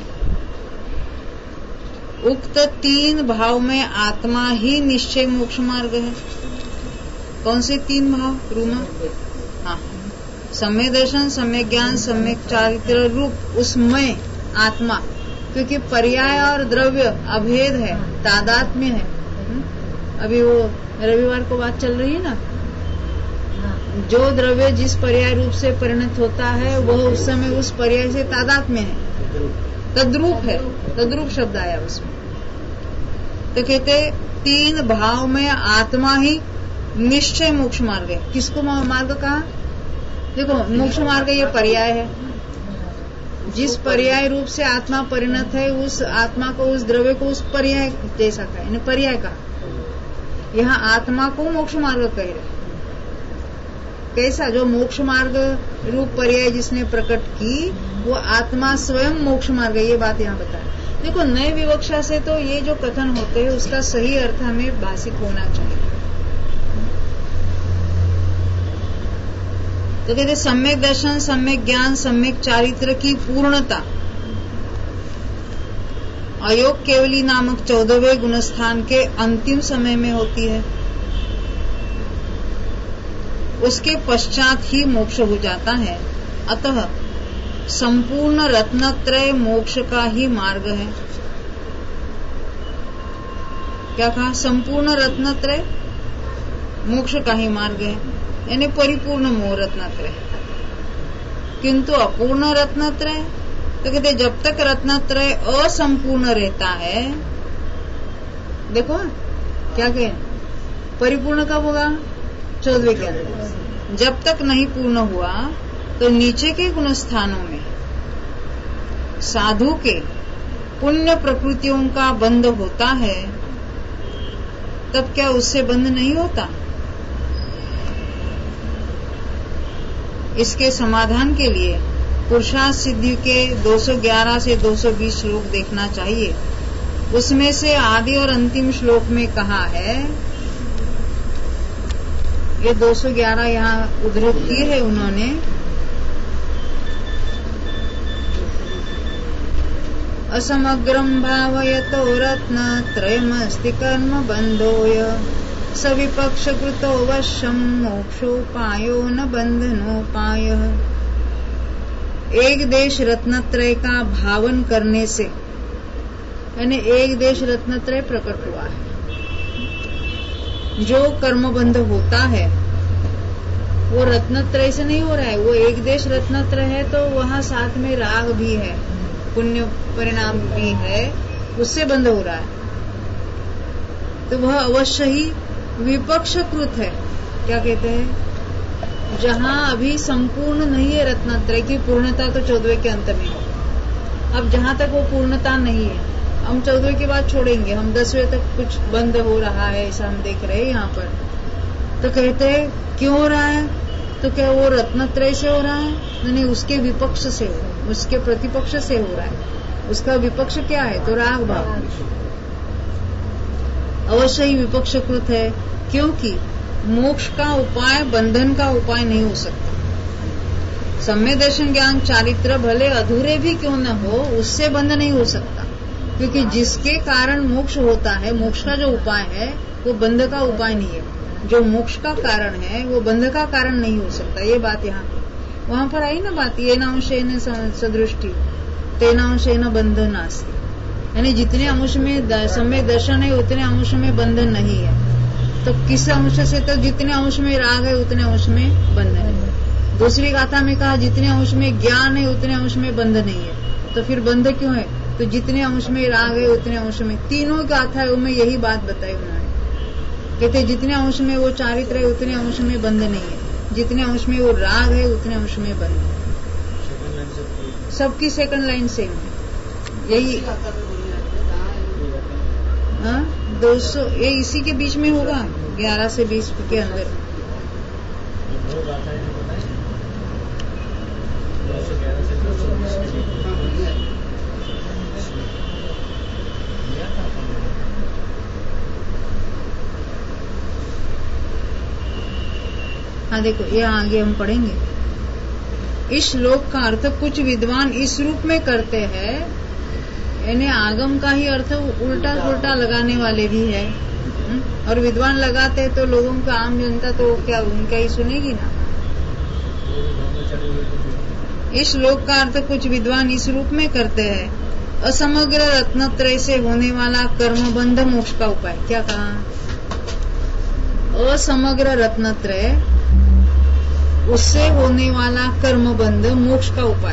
उक्त तीन भाव में आत्मा ही निश्चय मोक्ष मार्ग है। कौन से तीन भाव रूमा? हाँ, सम्यक दर्शन, सम्यक ज्ञान, सम्यक चारित्र रूप उसमें आत्मा, क्योंकि पर्याय और द्रव्य अभेद है, तादात्म्य है। अभी वो रविवार को बात चल रही है ना, जो द्रव्य जिस पर्याय रूप से परिणत होता है वह उस समय उस पर्याय से तादात्म्य है, तद्रूप है, तद्रूप शब्द आया उसमें। तो कहते तीन भाव में आत्मा ही निश्चय मोक्ष मार्ग है। किसको मार्ग कहा? देखो मोक्ष मार्ग ये पर्याय है, जिस पर्याय रूप से आत्मा परिणत है उस आत्मा को, उस द्रव्य को उस पर्याय जैसा कहा, यानी पर्याय कहा। यहाँ आत्मा को मोक्ष मार्ग कह रहे। कैसा? जो मोक्ष मार्ग रूप पर्याय जिसने प्रकट की वो आत्मा स्वयं मोक्ष मार्ग है, ये बात यहाँ बताया। देखो नए विवक्षा से तो ये जो कथन होते हैं उसका सही अर्थ हमें भाषिक होना चाहिए। तो कहते सम्यक दर्शन, सम्यक ज्ञान, सम्यक चारित्र की पूर्णता अयोग केवली नामक चौदहवें गुणस्थान के अंतिम समय में होती है। उसके पश्चात ही मोक्ष हो जाता है। अतः संपूर्ण रत्नत्रय मोक्ष का ही मार्ग है। क्या कहा? संपूर्ण रत्नत्रय मोक्ष का ही मार्ग है, यानी परिपूर्ण मोह रत्नत्रय। किंतु अपूर्ण रत्नत्रय, तो कहते जब तक रत्नत्रय असंपूर्ण रहता है, देखो क्या कहे, परिपूर्ण कब होगा? चौदहवें के अंदर। जब तक नहीं पूर्ण हुआ तो नीचे के गुण स्थानों में साधु के पुण्य प्रकृतियों का बंध होता है, तब क्या उससे बंध नहीं होता? इसके समाधान के लिए पुरुषार्थ सिद्धि के दो सौ ग्यारह से दो सौ बीस श्लोक देखना चाहिए। उसमें से आदि और अंतिम श्लोक में कहा है, ये दो सौ ग्यारह यहाँ उद्धृत की है उन्होंने, असमग्रम भावयतो रत्न त्रयमस्ति कर्म बंधोय सविपक्ष कृतो वशम मोक्षोपायो न बंधनोपाय। एक देश रत्नत्रय का भावन करने से, यानी एक देश रत्नत्रय प्रकट हुआ है। जो कर्मबंध होता है वो रत्नत्रय से नहीं हो रहा है, वो एक देश रत्नत्रय है तो वहाँ साथ में राग भी है, पुण्य परिणाम भी है, उससे बंध हो रहा है। तो वह अवश्य ही विपक्षकृत है। क्या कहते हैं? जहाँ अभी संपूर्ण नहीं है रत्नत्रय की पूर्णता, तो चौदहवें के अंत में है। अब जहाँ तक वो पूर्णता नहीं है, हम चौदहवें की बात छोड़ेंगे, हम दसवें तक कुछ बंद हो रहा है ऐसा हम देख रहे हैं यहाँ पर। तो कहते हैं क्यों हो रहा है? तो क्या वो रत्नत्रय से हो रहा है? नहीं, उसके विपक्ष से हो रहा है, उसके प्रतिपक्ष से हो रहा है। उसका विपक्ष क्या है? तो राग भाव अवश्य ही विपक्षकृत है, क्योंकि मोक्ष का उपाय बंधन का उपाय नहीं हो सकता। सम्यक दर्शन ज्ञान चारित्र भले अधूरे भी क्यों न हो, उससे बंध नहीं हो सकता, क्योंकि जिसके कारण मोक्ष होता है, मोक्ष का जो उपाय है वो बंध का उपाय नहीं है। जो मोक्ष का कारण है वो बंध का कारण नहीं हो सकता। ये बात यहाँ वहां पर आई ना बात, ये नांशेन सदृष्टि तेनांशेन बंध नास्ति, यानी जितने अंश में सम्यक दर्शन है उतने अंश में बंधन नहीं है। तो किस अंश से? तो जितने अंश में राग है उतने अंश में बंधन है। दूसरी गाथा में कहा जितने अंश में ज्ञान है उतने अंश में बंध नहीं है। तो तो फिर बंध क्यों है? तो जितने अंश में राग है उतने अंश में, तीनों गाथाओं में यही बात बताई उन्होंने। कहते जितने अंश में वो चारित्र है उतने अंश में बंध नहीं है, जितने अंश में वो राग है उतने अंश में बंध है। सबकी सेकंड लाइन सेम है, यही हाँ दो सौ ये इसी के बीच में होगा, ग्यारह से बीस के अंदर। हाँ देखो ये आगे हम पढ़ेंगे। इस श्लोक का अर्थ कुछ विद्वान इस रूप में करते हैं, यानी आगम का ही अर्थ उल्टा उल्टा लगाने वाले भी है, और विद्वान लगाते हैं तो लोगों का आम जनता तो क्या उनका ही सुनेगी ना। इस श्लोक का अर्थ कुछ विद्वान इस रूप में करते हैं, असमग्र रत्नत्रय से होने वाला कर्मबंध मोक्ष का उपाय। क्या कहा? असमग्र रत्नत्रय उससे होने वाला कर्मबंध मोक्ष का उपाय।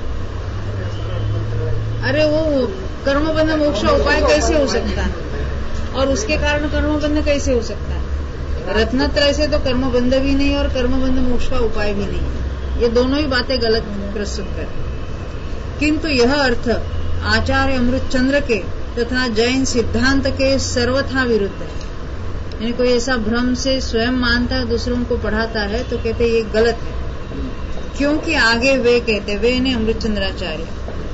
अरे वो कर्मबंध मोक्ष का उपाय कैसे हो सकता है, और उसके कारण कर्मबंध कैसे हो सकता है? रत्नत्रय से तो कर्मबंध भी नहीं और कर्मबंध मोक्ष का उपाय भी नहीं। ये दोनों ही बातें गलत प्रस्तुत कर। किंतु यह अर्थ आचार्य अमृतचंद्र के तथा जैन सिद्धांत के सर्वथा विरुद्ध है। यानी कोई ऐसा भ्रम से स्वयं मानता है, दूसरों को पढ़ाता है, तो कहते ये गलत है, क्योंकि आगे वे कहते, वे ने अमृतचंद्राचार्य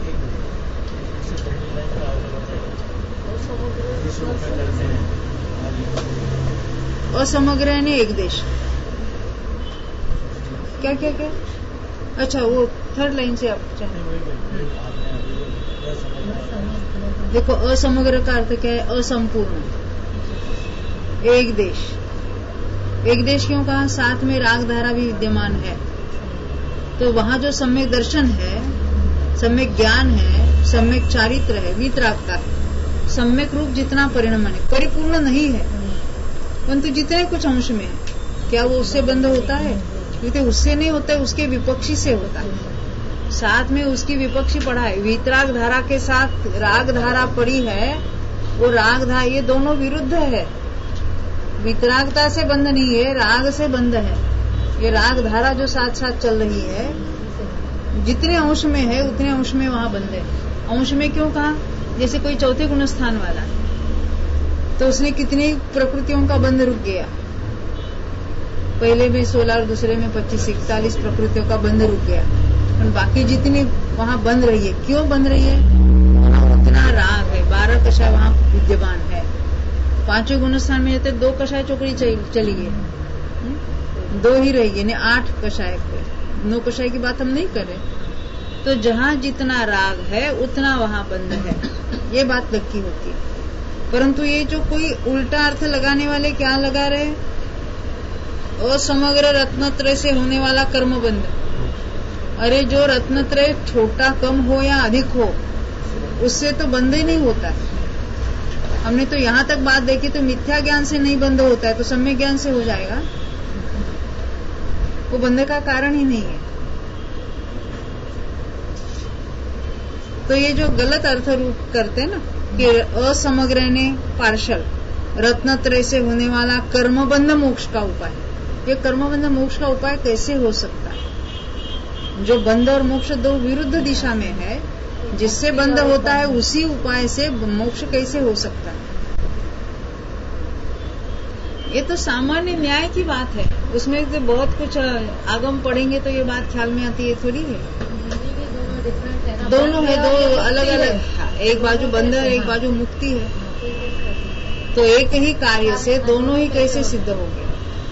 असमग्र ने एक देश। क्या क्या क्या अच्छा वो थर्ड लाइन से आप देखो, असमग्र का अर्थ क्या है? असंपूर्ण। एक देश, एक देश क्यों कहा? साथ में राग धारा भी विद्यमान है, तो वहाँ जो सम्यक दर्शन है, सम्यक ज्ञान है, सम्यक चारित्र है, वीतराग का है, सम्यक रूप जितना परिणमन है, परिपूर्ण नहीं है, परंतु जितने कुछ अंश में है, क्या वो उससे बंध होता है? क्योंकि उससे नहीं होता है, उसके विपक्षी से होता है। साथ में उसकी विपक्षी पढ़ा है, वीतराग धारा के साथ राग धारा पड़ी है, वो राग धारा, ये दोनों विरुद्ध है। वितरागता से बंध नहीं है, राग से बंध है। ये राग धारा जो साथ साथ चल रही है, जितने अंश में है उतने अंश में वहाँ बंध है। अंश में क्यों कहा? जैसे कोई चौथे गुण स्थान वाला, तो उसने कितनी प्रकृतियों का बंध रुक गया, पहले में सोलह और दूसरे में पच्चीस इकतालीस प्रकृतियों का बंध रुक गया, और बाकी जितनी वहाँ बंध रही है, क्यों बंध रही है? उतना राग है, बारह कषाय वहाँ विद्यमान है। पांचों गुण स्थान में जाते दो कषाय चौकड़ी चली गई, दो ही रही, यानी आठ कषाय, नौ कषाय की बात हम नहीं कर रहे। तो जहाँ जितना राग है उतना वहाँ बंध है, ये बात नक्की होती है। परंतु ये जो कोई उल्टा अर्थ लगाने वाले क्या लगा रहे, असमग्र रत्नत्रय से होने वाला कर्मबंध। अरे जो रत्नत्रय छोटा कम हो या अधिक हो, उससे तो बंध ही नहीं होता है। हमने तो यहाँ तक बात देखी, तो मिथ्या ज्ञान से नहीं बंध होता है, तो सम्यक ज्ञान से हो जाएगा, वो बंध का कारण ही नहीं है। तो ये जो गलत अर्थ रूप करते ना कि असमग्र ने पार्शल, रत्नत्रय से होने वाला कर्मबंध मोक्ष का उपाय, ये कर्मबंध मोक्ष का उपाय कैसे हो सकता है? जो बंध और मोक्ष दो विरुद्ध दिशा में है, जिससे बंध होता है उसी उपाय से मोक्ष कैसे हो सकता है? ये तो सामान्य न्याय की बात है, उसमें तो बहुत कुछ आगम पढ़ेंगे तो ये बात ख्याल में आती है थोड़ी है। दोनों है, दो अलग अलग, एक बाजू बंध है, एक बाजू मुक्ति है, तो एक ही कार्य से दोनों ही कैसे सिद्ध हो गए?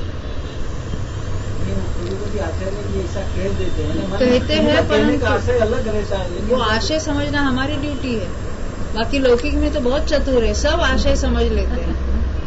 कहते हैं, परंतु अलग रहता है, वो आशय समझना हमारी ड्यूटी है। बाकी लौकिक में तो बहुत चतुर है, सब आशय समझ लेते हैं।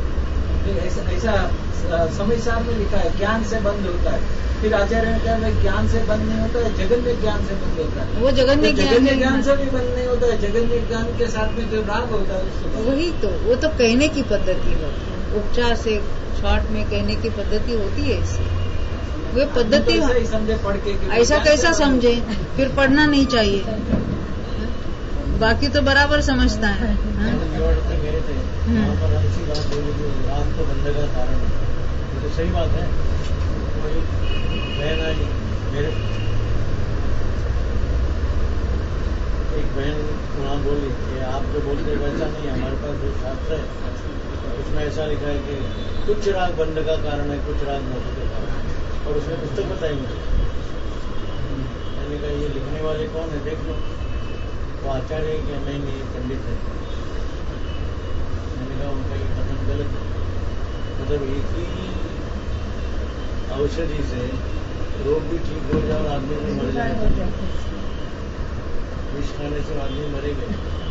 ऐसा समय सार में लिखा है, ज्ञान से बंद होता है। फिर आचार्य ने कहा ज्ञान से बंद नहीं होता है, जगन्य ज्ञान से बंद होता है। वो जगन्य तो जगन्य ज्ञान से भी बंद नहीं होता है, जगन्य ज्ञान के साथ में जो राग होता है वही तो, वो तो कहने की पद्धति है, उपचार से शॉर्ट में कहने की पद्धति होती है ऐसी। वे पद्धति समझे पढ़ के, ऐसा कैसा समझे? फिर पढ़ना नहीं चाहिए। बाकी तो बराबर समझता है। गए थे वहाँ पर ऐसी बात बोली जो राग तो बंधे का कारण है, ये तो सही बात है। बहन आई मेरे, एक बहन वहाँ बोली कि आप जो बोलते हैं वैसा नहीं, हमारे पास जो शास्त्र है उसमें ऐसा लिखा है कि कुछ राग बंध का कारण है, कुछ राग मोक्ष का कारण है, और उसमें पुस्तक बताई मुझे। मैंने कहा ये लिखने वाले कौन है, देख लो। वो आचार्य है कि नहीं नहीं पंडित है। मैंने कहा उनका ये कथन गलत है। मतलब एक ही औषधि से रोग भी ठीक हो जाए और आदमी भी मर जाए। विष खाने से आदमी मरेगा।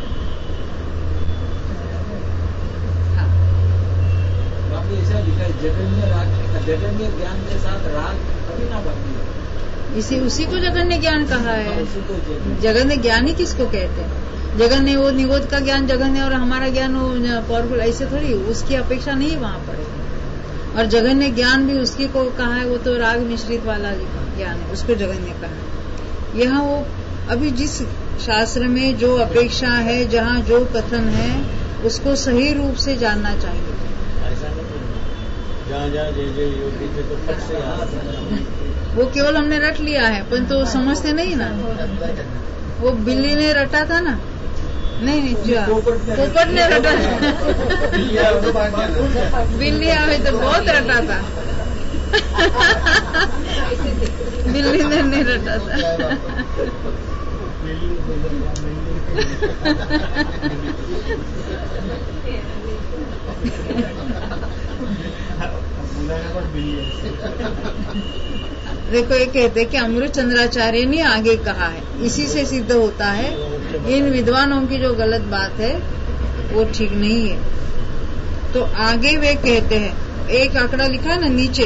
बाकी ऐसा लिखा है जगन्य राग, जगन्य ज्ञान के साथ राग कभी ना बनती है। इसी उसी को जगन्य ज्ञान कहा है। जगन्य ज्ञान ही किसको कहते हैं? जगन्य वो निगोद का ज्ञान जगन्य और हमारा ज्ञान वो पावरफुल, ऐसे थोड़ी, उसकी अपेक्षा नहीं वहाँ पड़ेगी। और जगन्य ज्ञान भी उसकी को कहा है, वो तो राग मिश्रित वाला ज्ञान है, उसको जगन्य कहा है। यहाँ वो अभी जिस शास्त्र में जो अपेक्षा है, जहाँ जो कथन है, उसको सही रूप से जानना चाहिए। ऐसा नहीं जहाँ जहाँ जय जय योगी थे तो फट से वो केवल हमने रट लिया है, पर तो समझते नहीं ना। वो बिल्ली ने रटा था ना, नहीं नहीं पोपट ने रटा था। बिल्ली आवे तो बहुत रटा था। बिल्ली ने नहीं रटा था। देखो ये कहते हैं कि अमृत चंद्राचार्य ने आगे कहा है, इसी से सिद्ध होता है इन विद्वानों की जो गलत बात है वो ठीक नहीं है। तो आगे वे कहते हैं, एक आंकड़ा लिखा है ना नीचे,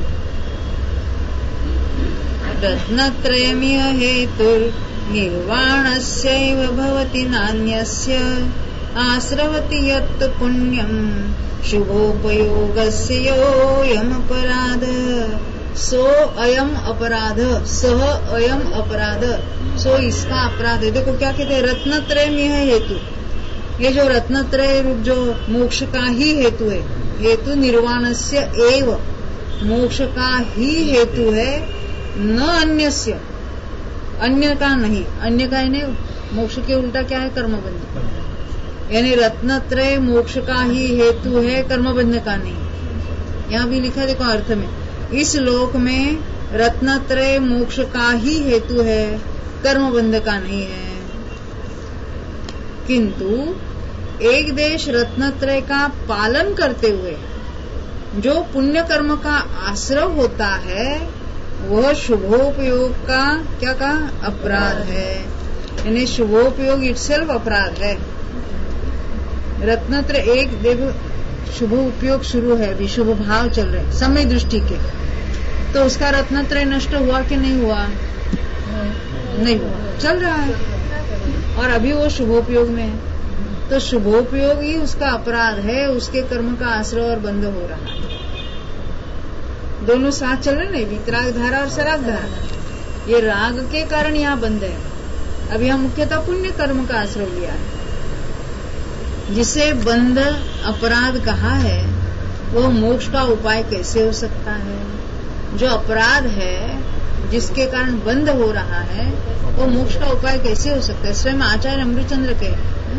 रत्नत्रयमिह हेतुर् निर्वाणस्यैव भवति नान्यस्य आस्रवति यत् पुण्यम् शुभोपयोगस्य योऽयम् अपराध सो अयम अपराध सह अयम अपराध सो इसका अपराध है। देखो क्या कहते हैं, रत्नत्रय में है हेतु। ये जो रत्नत्रय रूप जो मोक्ष का ही हेतु है, हेतु निर्वाणस्य एव, मोक्ष का ही हेतु है, न अन्यस्य, अन्य का नहीं, अन्य का ही नहीं। मोक्ष के उल्टा क्या है, कर्मबंध। यानी रत्नत्रय मोक्ष का ही हेतु है, कर्मबंध का नहीं। यहाँ भी लिखा देखो अर्थ में, इस लोक में रत्नत्रय मोक्ष का ही हेतु है, कर्मबंध का नहीं है। किंतु एक देश रत्नत्रय का पालन करते हुए जो पुण्य कर्म का आश्रय होता है, वह शुभोपयोग का क्या कहा, अपराध है। यानी शुभोपयोग इटसेल्फ अपराध है। रत्नत्रय एक देखो शुभ उपयोग शुरू है, अभी शुभ भाव चल रहे समय दृष्टि के, तो उसका रत्नत्रय नष्ट हुआ कि नहीं हुआ, नहीं हुआ, चल रहा है और अभी वो शुभोपयोग में है। तो शुभोपयोग ही उसका अपराध है, उसके कर्म का आश्रय और बंद हो रहा है। दोनों साथ चल रहे नहीं, वितराग धारा और सराग धारा। ये राग के कारण यहाँ बंद है। अभी यहाँ मुख्यतः पुण्य कर्म का आश्रय लिया है, जिसे बंध अपराध कहा है। वो मोक्ष का उपाय कैसे हो सकता है? जो अपराध है जिसके कारण बंद हो रहा है, वो मोक्ष का उपाय कैसे हो सकता है? स्वयं आचार्य अमृतचंद्र के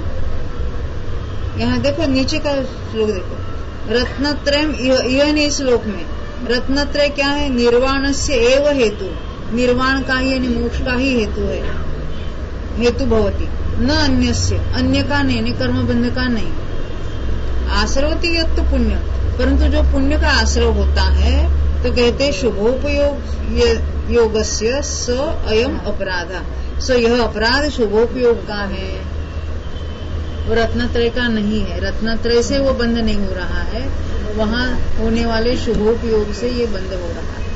यहाँ देखो नीचे का श्लोक देखो, रत्नत्रय यह नहीं, श्लोक में रत्नत्रय क्या है, निर्वाणस्य एव हेतु, निर्वाण का ही यानी मोक्ष का ही हेतु है, हेतु भवति, न अन्यस्य, अन्य का नहीं, कर्म बंध का नहीं। आश्रवती यत् पुण्य, परंतु जो पुण्य का आश्रय होता है तो कहते शुभोपयोग योगस्य स अयम अपराध, सो यह अपराध शुभोपयोग का है, वो रत्नत्रय का नहीं है। रत्नत्रय से वो बंद नहीं हो रहा है, वहाँ होने वाले शुभोपयोग से ये बंद हो रहा है।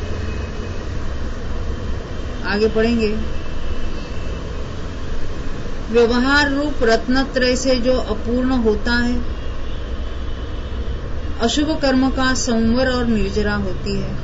आगे पढ़ेंगे, व्यवहार रूप रत्नत्रय से जो अपूर्ण होता है, अशुभ कर्म का संवर और निर्जरा होती है।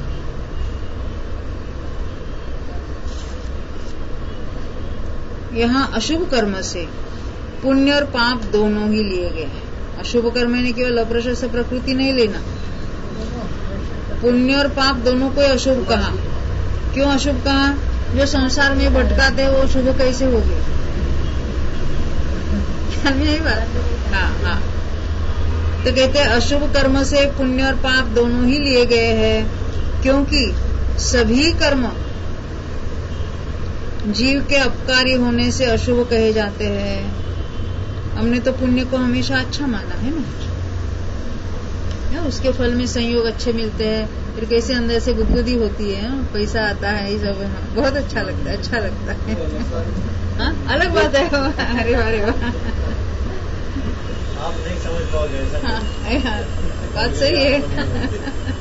यहाँ अशुभ कर्म से पुण्य और पाप दोनों ही लिए गए हैं। अशुभ कर्म ने केवल अप्रशस्त प्रकृति नहीं लेना, पुण्य और पाप दोनों को अशुभ कहा। क्यों अशुभ कहा? जो संसार में भटकाते हैं वो शुभ कैसे हो गए? यही बात। हाँ हाँ तो कहते हैं अशुभ कर्म से पुण्य और पाप दोनों ही लिए गए हैं, क्योंकि सभी कर्म जीव के अपकारी होने से अशुभ कहे जाते हैं। हमने तो पुण्य को हमेशा अच्छा माना है ना, या उसके फल में संयोग अच्छे मिलते हैं, फिर कैसे अंदर से गुदगुदी होती है, पैसा आता है, ये सब बहुत अच्छा लगता है, अच्छा लगता है। हाँ अलग बात है। अरे अरे वाह, आप नहीं समझ पाओगे ऐसा। हाँ बात सही है।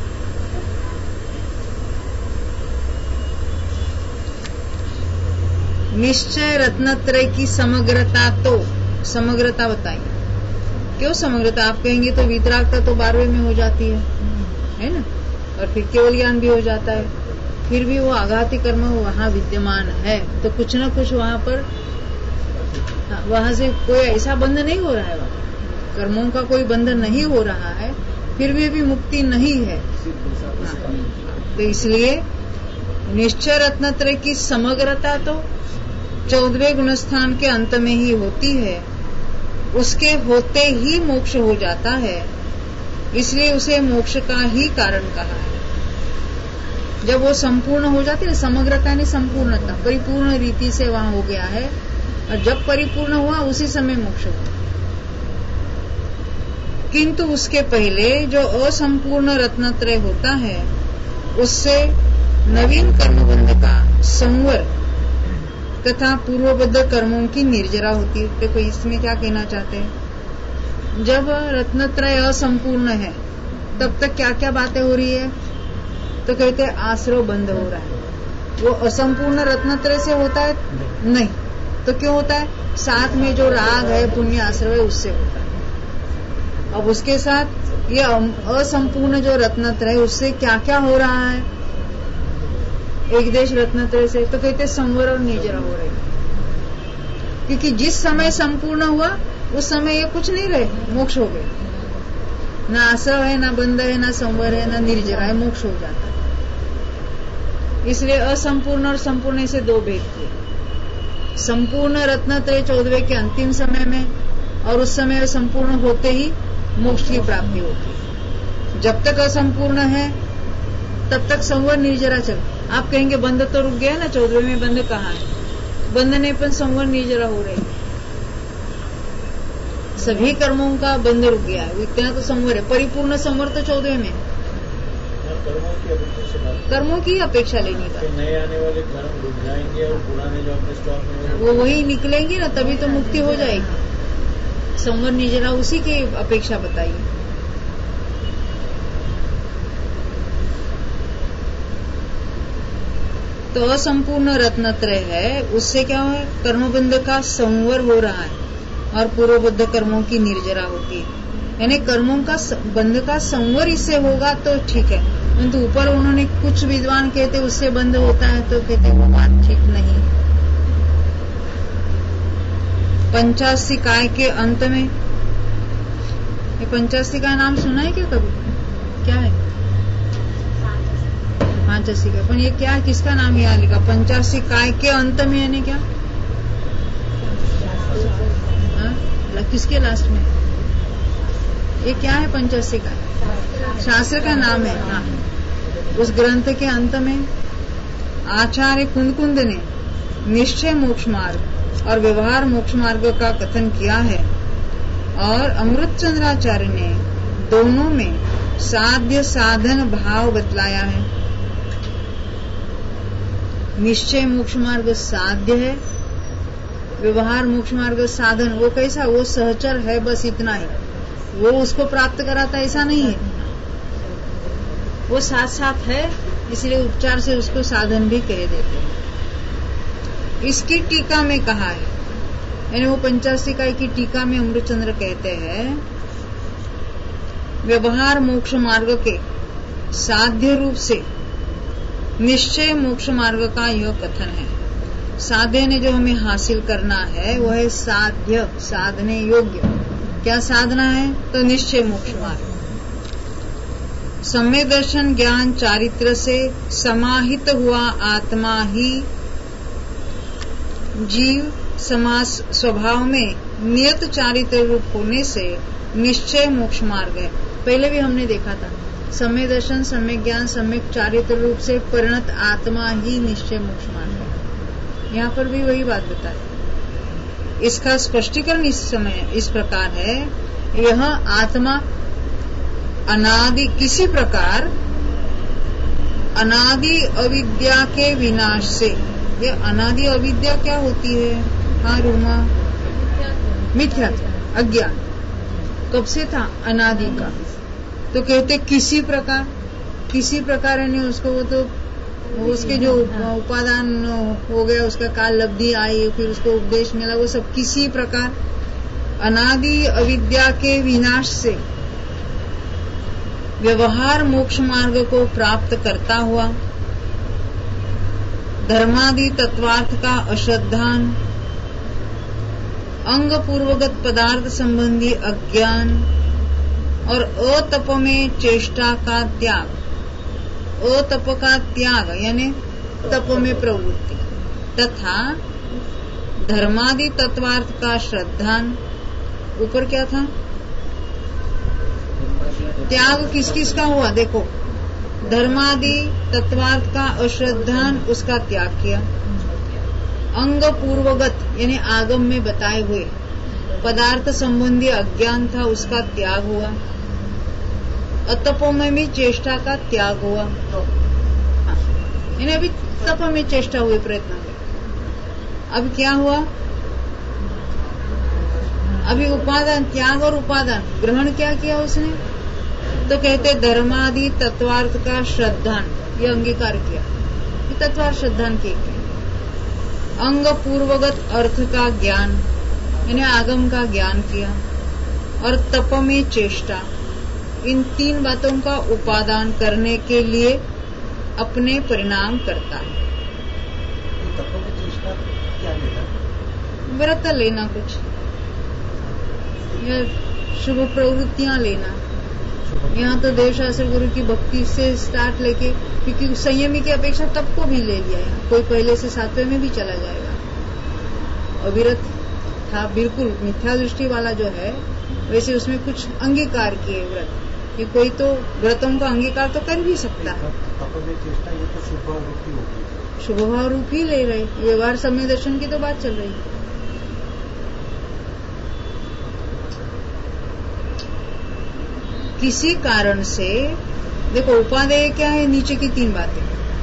निश्चय रत्नत्रय की समग्रता, तो समग्रता बताइए क्यों समग्रता? आप कहेंगे तो वितरागता तो बारहवें में हो जाती है, है ना, और फिर केवल ज्ञान भी हो जाता है, फिर भी वो आघाती कर्म वहाँ विद्यमान है, तो कुछ न कुछ वहाँ पर वहाँ से कोई ऐसा बंध नहीं हो रहा है, वहाँ कर्मों का कोई बंधन नहीं हो रहा है, फिर भी अभी मुक्ति नहीं है। तो इसलिए निश्चय रत्नत्रय की समग्रता तो चौदहवें गुणस्थान के अंत में ही होती है, उसके होते ही मोक्ष हो जाता है, इसलिए उसे मोक्ष का ही कारण कहा है। जब वो संपूर्ण हो जाती है, समग्रता ने संपूर्णता परिपूर्ण रीति से वहां हो गया है, और जब परिपूर्ण हुआ उसी समय मोक्ष हुआ। किंतु उसके पहले जो असंपूर्ण रत्नत्रय होता है, उससे नवीन कर्मबंध का संवर तथा पूर्वबद्ध कर्मों की निर्जरा होती है। देखो इसमें क्या कहना चाहते हैं, जब रत्नत्रय असंपूर्ण है तब तक क्या क्या बातें हो रही है, तो कहते हैं आश्रव बंद हो रहा है। वो असंपूर्ण रत्नत्रय से होता है नहीं, तो क्यों होता है? साथ में जो राग है, पुण्य आश्रव है, उससे होता है। अब उसके साथ ये असंपूर्ण जो रत्नत्रय है, उससे क्या क्या हो रहा है? एक देश रत्नत्रय से, तो कहते संवर और निर्जरा हो रही, क्योंकि जिस समय संपूर्ण हुआ उस समय ये कुछ नहीं रहे, मोक्ष हो गए। ना आश्रव है, ना बंध है, ना संवर है, ना निर्जरा है, मोक्ष हो जाता है। इसलिए असंपूर्ण और संपूर्ण से दो भेद किए। संपूर्ण रत्नत्रय चौदहवें के अंतिम समय में, और उस समय संपूर्ण होते ही मोक्ष की प्राप्ति होती है। जब तक असंपूर्ण है तब तक संवर निर्जरा चल। आप कहेंगे बंध तो रुक गया ना, चौदहवें में बंध कहाँ है? बंध नहीं, पर संवर निर्जरा हो रही है। सभी कर्मों का बंध रुक गया है, इतना तो संवर है। परिपूर्ण संवर तो चौदहवें में। कर्मों की अपेक्षा कर्मों की अपेक्षा लेने का, नए आने वाले कर्म रुक जाएंगे और पुराने जो अपने स्टॉक में वो वही निकलेंगे ना, तभी तो मुक्ति हो जाएगी। संवर निर्जरा उसी की अपेक्षा बताइए। तो असंपूर्ण रत्नत्रय है, उससे क्या है? कर्मबंध का संवर हो रहा है और पूर्वबद्ध कर्मों की निर्जरा होती है। यानी कर्मों का बंध का संवर इससे होगा तो ठीक है, किंतु ऊपर उन्होंने कुछ विद्वान कहते उससे बंध होता है, तो कहते वो बात ठीक नहीं। पंचाशी काय के अंत में, ये पंचाशी का नाम सुना है क्या कभी? क्या है पंचाशी का? पर ये क्या है, किसका नाम यहाँ लिखा? पंचाशी काय के अंत में, यानी क्या? हाँ? किसके लास्ट में? ये क्या है पंचाशी का? शास्त्र का नाम है। हाँ, उस ग्रंथ के अंत में आचार्य कुंदकुंद ने निश्चय मोक्ष मार्ग और व्यवहार मोक्ष मार्ग का कथन किया है, और अमृत चंद्राचार्य ने दोनों में साध्य साधन भाव बतलाया है। निश्चय मोक्ष मार्ग साध्य है, व्यवहार मोक्ष मार्ग साधन। वो कैसा? वो सहचर है, बस इतना ही। वो उसको प्राप्त कराता ऐसा नहीं है, वो साथ साथ है, इसलिए उपचार से उसको साधन भी कह देते हैं। इसकी टीका में कहा है, यानी वो पंचाशी इकाई की टीका में अमृतचंद्र कहते हैं, व्यवहार मोक्ष मार्ग के साध्य रूप से निश्चय मोक्ष मार्ग का यह कथन है। साध्य ने जो हमें हासिल करना है वो है साध्य, साधने योग्य। क्या साधना है? तो निश्चय मोक्ष मार्ग। सम्यक दर्शन ज्ञान चारित्र से समाहित हुआ आत्मा ही जीव समाज स्वभाव में नियत चारित्र रूप होने से निश्चय मोक्ष मार्ग है। पहले भी हमने देखा था, सम्यक दर्शन, सम्यक ज्ञान, सम्यक चारित्र रूप से परिणत आत्मा ही निश्चय मोक्ष मार्ग है। यहाँ पर भी वही बात बताई। इसका स्पष्टीकरण इस समय इस प्रकार है, यह आत्मा अनादि किसी प्रकार अनादि अविद्या के विनाश से, ये अनादि अविद्या क्या होती है? हाँ रूमा, मिथ्यात्व, अज्ञान कब से था? अनादि का। तो कहते किसी प्रकार, किसी प्रकार यानी उसको वो तो उसके जो उपादान हो गया, उसका काल लब्धि आई, फिर उसको उपदेश मिला, वो सब किसी प्रकार अनादि अविद्या के विनाश से व्यवहार मोक्ष मार्ग को प्राप्त करता हुआ धर्मादि तत्वार्थ का अश्रद्धान, अंग पूर्वगत पदार्थ संबंधी अज्ञान और अतप में चेष्टा का त्याग, अतप का त्याग यानी तप में प्रवृत्ति, तथा धर्मादि तत्वार्थ का श्रद्धान। ऊपर क्या था? त्याग किस किस का हुआ? देखो, धर्मादि तत्वार्थ का अश्रद्धान, उसका त्याग किया। अंग पूर्वगत यानी आगम में बताए हुए पदार्थ संबंधी अज्ञान था, उसका त्याग हुआ। अतपों में भी चेष्टा का त्याग हुआ। यानी अभी तप में चेष्टा हुई, प्रयत्न हुए। अब क्या हुआ? अभी उपादान, त्याग और उपादान ग्रहण क्या किया उसने? तो कहते धर्मादि तत्वार्थ का श्रद्धान, ये अंगीकार किया, ये तत्वार्थ श्रद्धान के। अंग पूर्वगत अर्थ का ज्ञान यानी आगम का ज्ञान किया, और तप में चेष्टा, इन तीन बातों का उपादान करने के लिए अपने परिणाम करता है। तप में चेष्टा क्या लेना? व्रत लेना, कुछ या शुभ प्रवृत्तियां लेना। यहाँ तो देवशास्त्र गुरु की भक्ति से स्टार्ट लेके, क्योंकि संयमी की अपेक्षा तप को भी ले लिया है। कोई पहले से सातवें में भी चला जाएगा। अविरत था बिल्कुल मिथ्या दृष्टि वाला जो है, वैसे उसमें कुछ अंगीकार किए व्रत, कि कोई तो व्रतों का अंगीकार तो कर भी सकता है। तप में चेष्टा ये तो शुभ भाव रूप ही होगी, शुभ भाव रूप ही ले रहे। व्यवहार सम्य दर्शन की तो बात चल रही है। किसी कारण से, देखो उपादेय क्या है? नीचे की तीन बातें,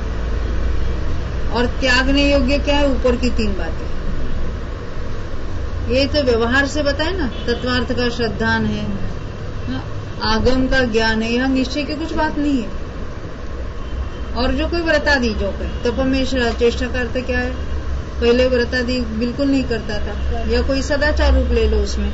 और त्यागने योग्य क्या है? ऊपर की तीन बातें। ये तो व्यवहार से बताए ना, तत्वार्थ का श्रद्धान है, आगम का ज्ञान है, यहाँ निश्चय की कुछ बात नहीं है। और जो कोई व्रतादि जो है, तप में चेष्टा करते क्या है? पहले व्रतादि बिल्कुल नहीं करता था, या कोई सदाचार रूप ले लो उसमें।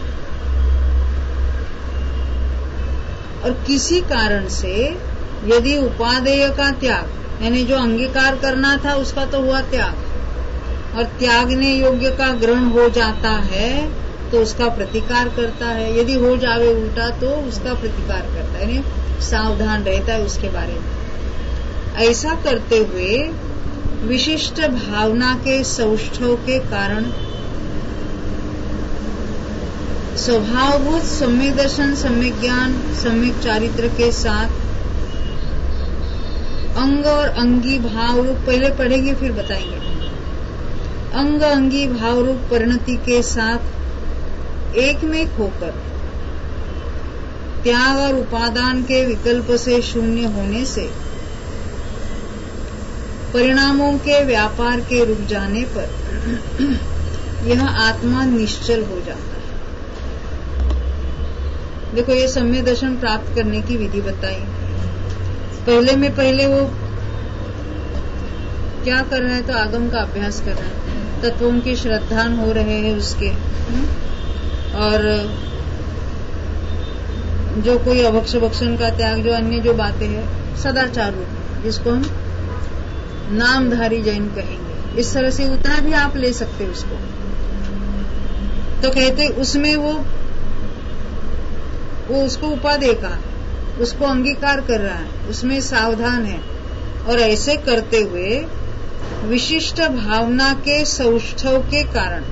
और किसी कारण से यदि उपादेय का त्याग यानी जो अंगीकार करना था उसका तो हुआ त्याग, और त्यागने योग्य का ग्रहण हो जाता है तो उसका प्रतिकार करता है। यदि हो जावे उल्टा तो उसका प्रतिकार करता है, यानी सावधान रहता है उसके बारे में। ऐसा करते हुए विशिष्ट भावना के सौष्ठव के कारण स्वभावभूत सम्यक दर्शन, सम्यक ज्ञान, सम्यक चारित्र के साथ अंग और अंगी भाव रूप, पहले पढ़ेंगे फिर बताएंगे, अंग अंगी भाव रूप परिणति के साथ एक में होकर त्याग और उपादान के विकल्प से शून्य होने से परिणामों के व्यापार के रुक जाने पर यह आत्मा निश्चल हो जाता है। देखो ये सम्यक दर्शन प्राप्त करने की विधि बताई। पहले में पहले वो क्या कर रहा है? तो आगम का अभ्यास कर रहा है, तत्वों के श्रद्धान हो रहे हैं उसके, और जो कोई अभक्ष भक्षण का त्याग, जो अन्य जो बातें हैं, सदाचार रूप, जिसको हम नामधारी जैन कहेंगे, इस तरह से उतना भी आप ले सकते उसको। तो कहते उसमें वो वो उसको उपादेय का उसको अंगीकार कर रहा है, उसमें सावधान है, और ऐसे करते हुए विशिष्ट भावना के सौष्ठव के कारण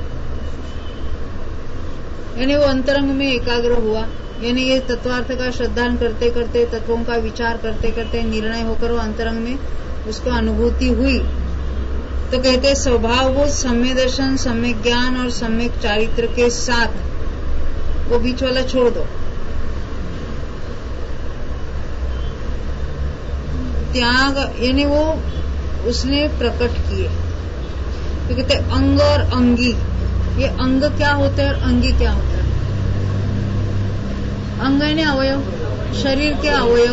यानी वो अंतरंग में एकाग्र हुआ, यानी ये तत्वार्थ का श्रद्धान करते करते तत्वों का विचार करते करते निर्णय होकर वो अंतरंग में उसको अनुभूति हुई। तो कहते स्वभाव वो सम्यक दर्शन, सम्यक ज्ञान और सम्यक चारित्र के साथ वो बीच वाला छोड़ दो, त्याग यानी वो उसने प्रकट किए। तो कहते अंग और अंगी, ये अंग क्या होता है और अंगी क्या होता है? अंग यानी अवयव, शरीर के अवयव,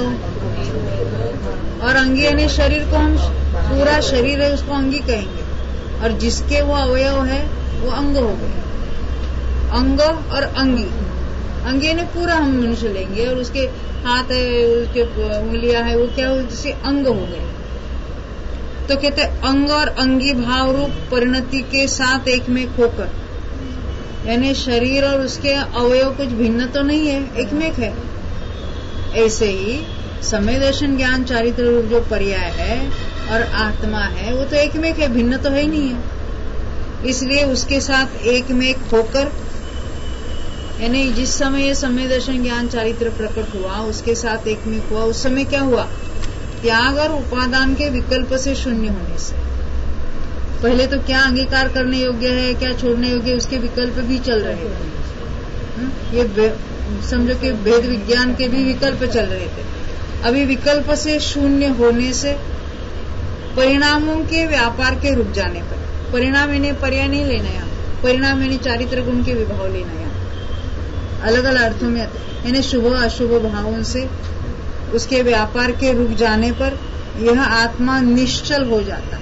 और अंगी यानी शरीर को हम पूरा शरीर है उसको अंगी कहेंगे, और जिसके वो अवयव है वो अंग हो गए। अंग और अंगी, अंगी यानी पूरा हम मनुष्य लेंगे, और उसके हाथ है, उसके उंगलियां है, वो क्या जिसे अंग हो गए। तो कहते अंग और अंगी भाव रूप परिणति के साथ एक में खोकर, यानी शरीर और उसके अवयव कुछ भिन्न तो नहीं है, एक में है। ऐसे ही सम्यक दर्शन ज्ञान चारित्र रूप जो पर्याय है और आत्मा है वो तो एक में है, भिन्न तो है ही नहीं है। इसलिए उसके साथ एक में खोकर, यानी जिस समय ये सम्यक दर्शन ज्ञान चारित्र प्रकट हुआ उसके साथ एक में हुआ, उस समय क्या हुआ? त्याग और उपादान के विकल्प से शून्य होने से। पहले तो क्या अंगीकार करने योग्य है, क्या छोड़ने योग्य है, उसके विकल्प भी चल रहे थे। ये समझो कि भेद विज्ञान के भी विकल्प चल रहे थे। अभी विकल्प से शून्य होने से परिणामों के व्यापार के रुक जाने पर, परिणाम इन्हें पर्याय नहीं लेना यहाँ, परिणाम यानी चारित्र गुण के विभाव लेना यहाँ, अलग अलग अर्थों में, यानी शुभ अशुभ भावों से उसके व्यापार के रुक जाने पर यह आत्मा निश्चल हो जाता है।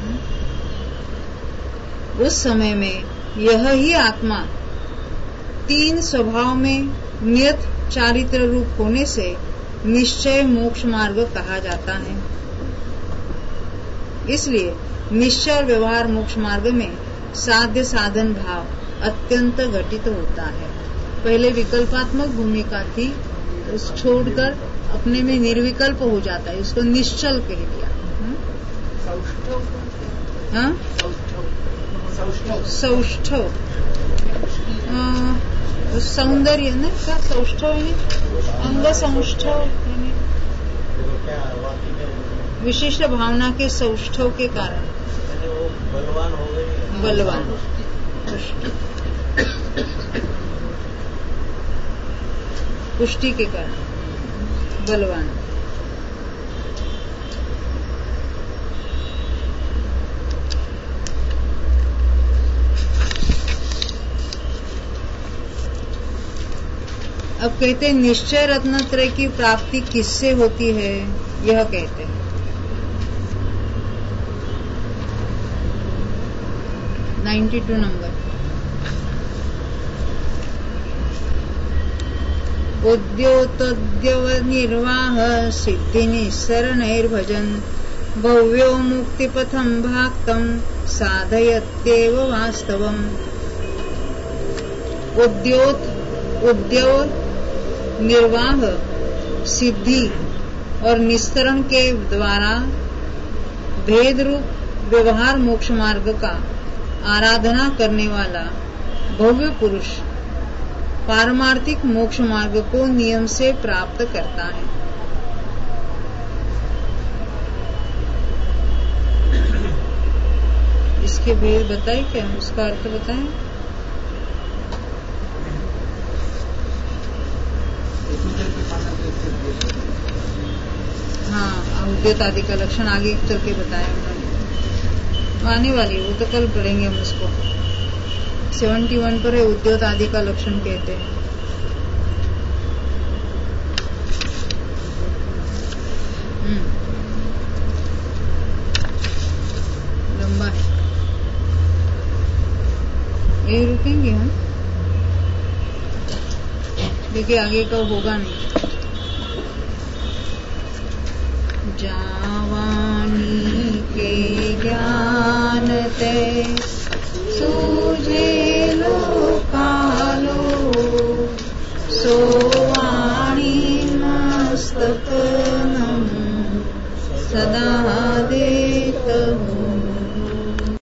उस समय में यह ही आत्मा तीन स्वभाव में नियत चारित्र रूप होने से निश्चय मोक्ष मार्ग कहा जाता है। इसलिए निश्चय और व्यवहार मोक्ष मार्ग में साध्य साधन भाव अत्यंत घटित होता है। पहले विकल्पात्मक भूमिका थी, उस छोड़कर अपने में निर्विकल्प हो जाता है, उसको निश्चल कह दिया। हाँ, सौष्ठव सौंदर्य न क्या सौष्ठव है, अंग सौष्ठव विशिष्ट भावना के सौष्ठव के कारण बलवान हो गए, बलवान पुष्टि के कारण बलवान। अब कहते हैं निश्चय रत्नत्रय की प्राप्ति किससे होती है, यह कहते हैं बानवे नंबर। उद्योतद्यव निर्वाह सिद्धि निस्सरणैर्भजन् भव्यो मुक्तिपथं भाक्तं साधयत्येव वास्तवम्। उद्योत उद्यव निर्वाह सिद्धि और निस्तरण के द्वारा भेद रूप व्यवहार मोक्ष मार्ग का आराधना करने वाला भव्य पुरुष पारमार्थिक मोक्ष मार्ग को नियम से प्राप्त करता है। इसके भेद बताए क्या, उसका अर्थ बताएं। हाँ, उद्यत आदि का लक्षण आगे चल के बताया उन्होंने, आने वाली वो तो कल पढ़ेंगे हम उसको। सेवेंटी वन पर है उद्योत आदि का लक्षण कहते हैं। लंबा है, यही रुकेंगे हम, देखिए आगे का होगा नहीं। जावानी के ज्ञान ते सूझे लो कालो सो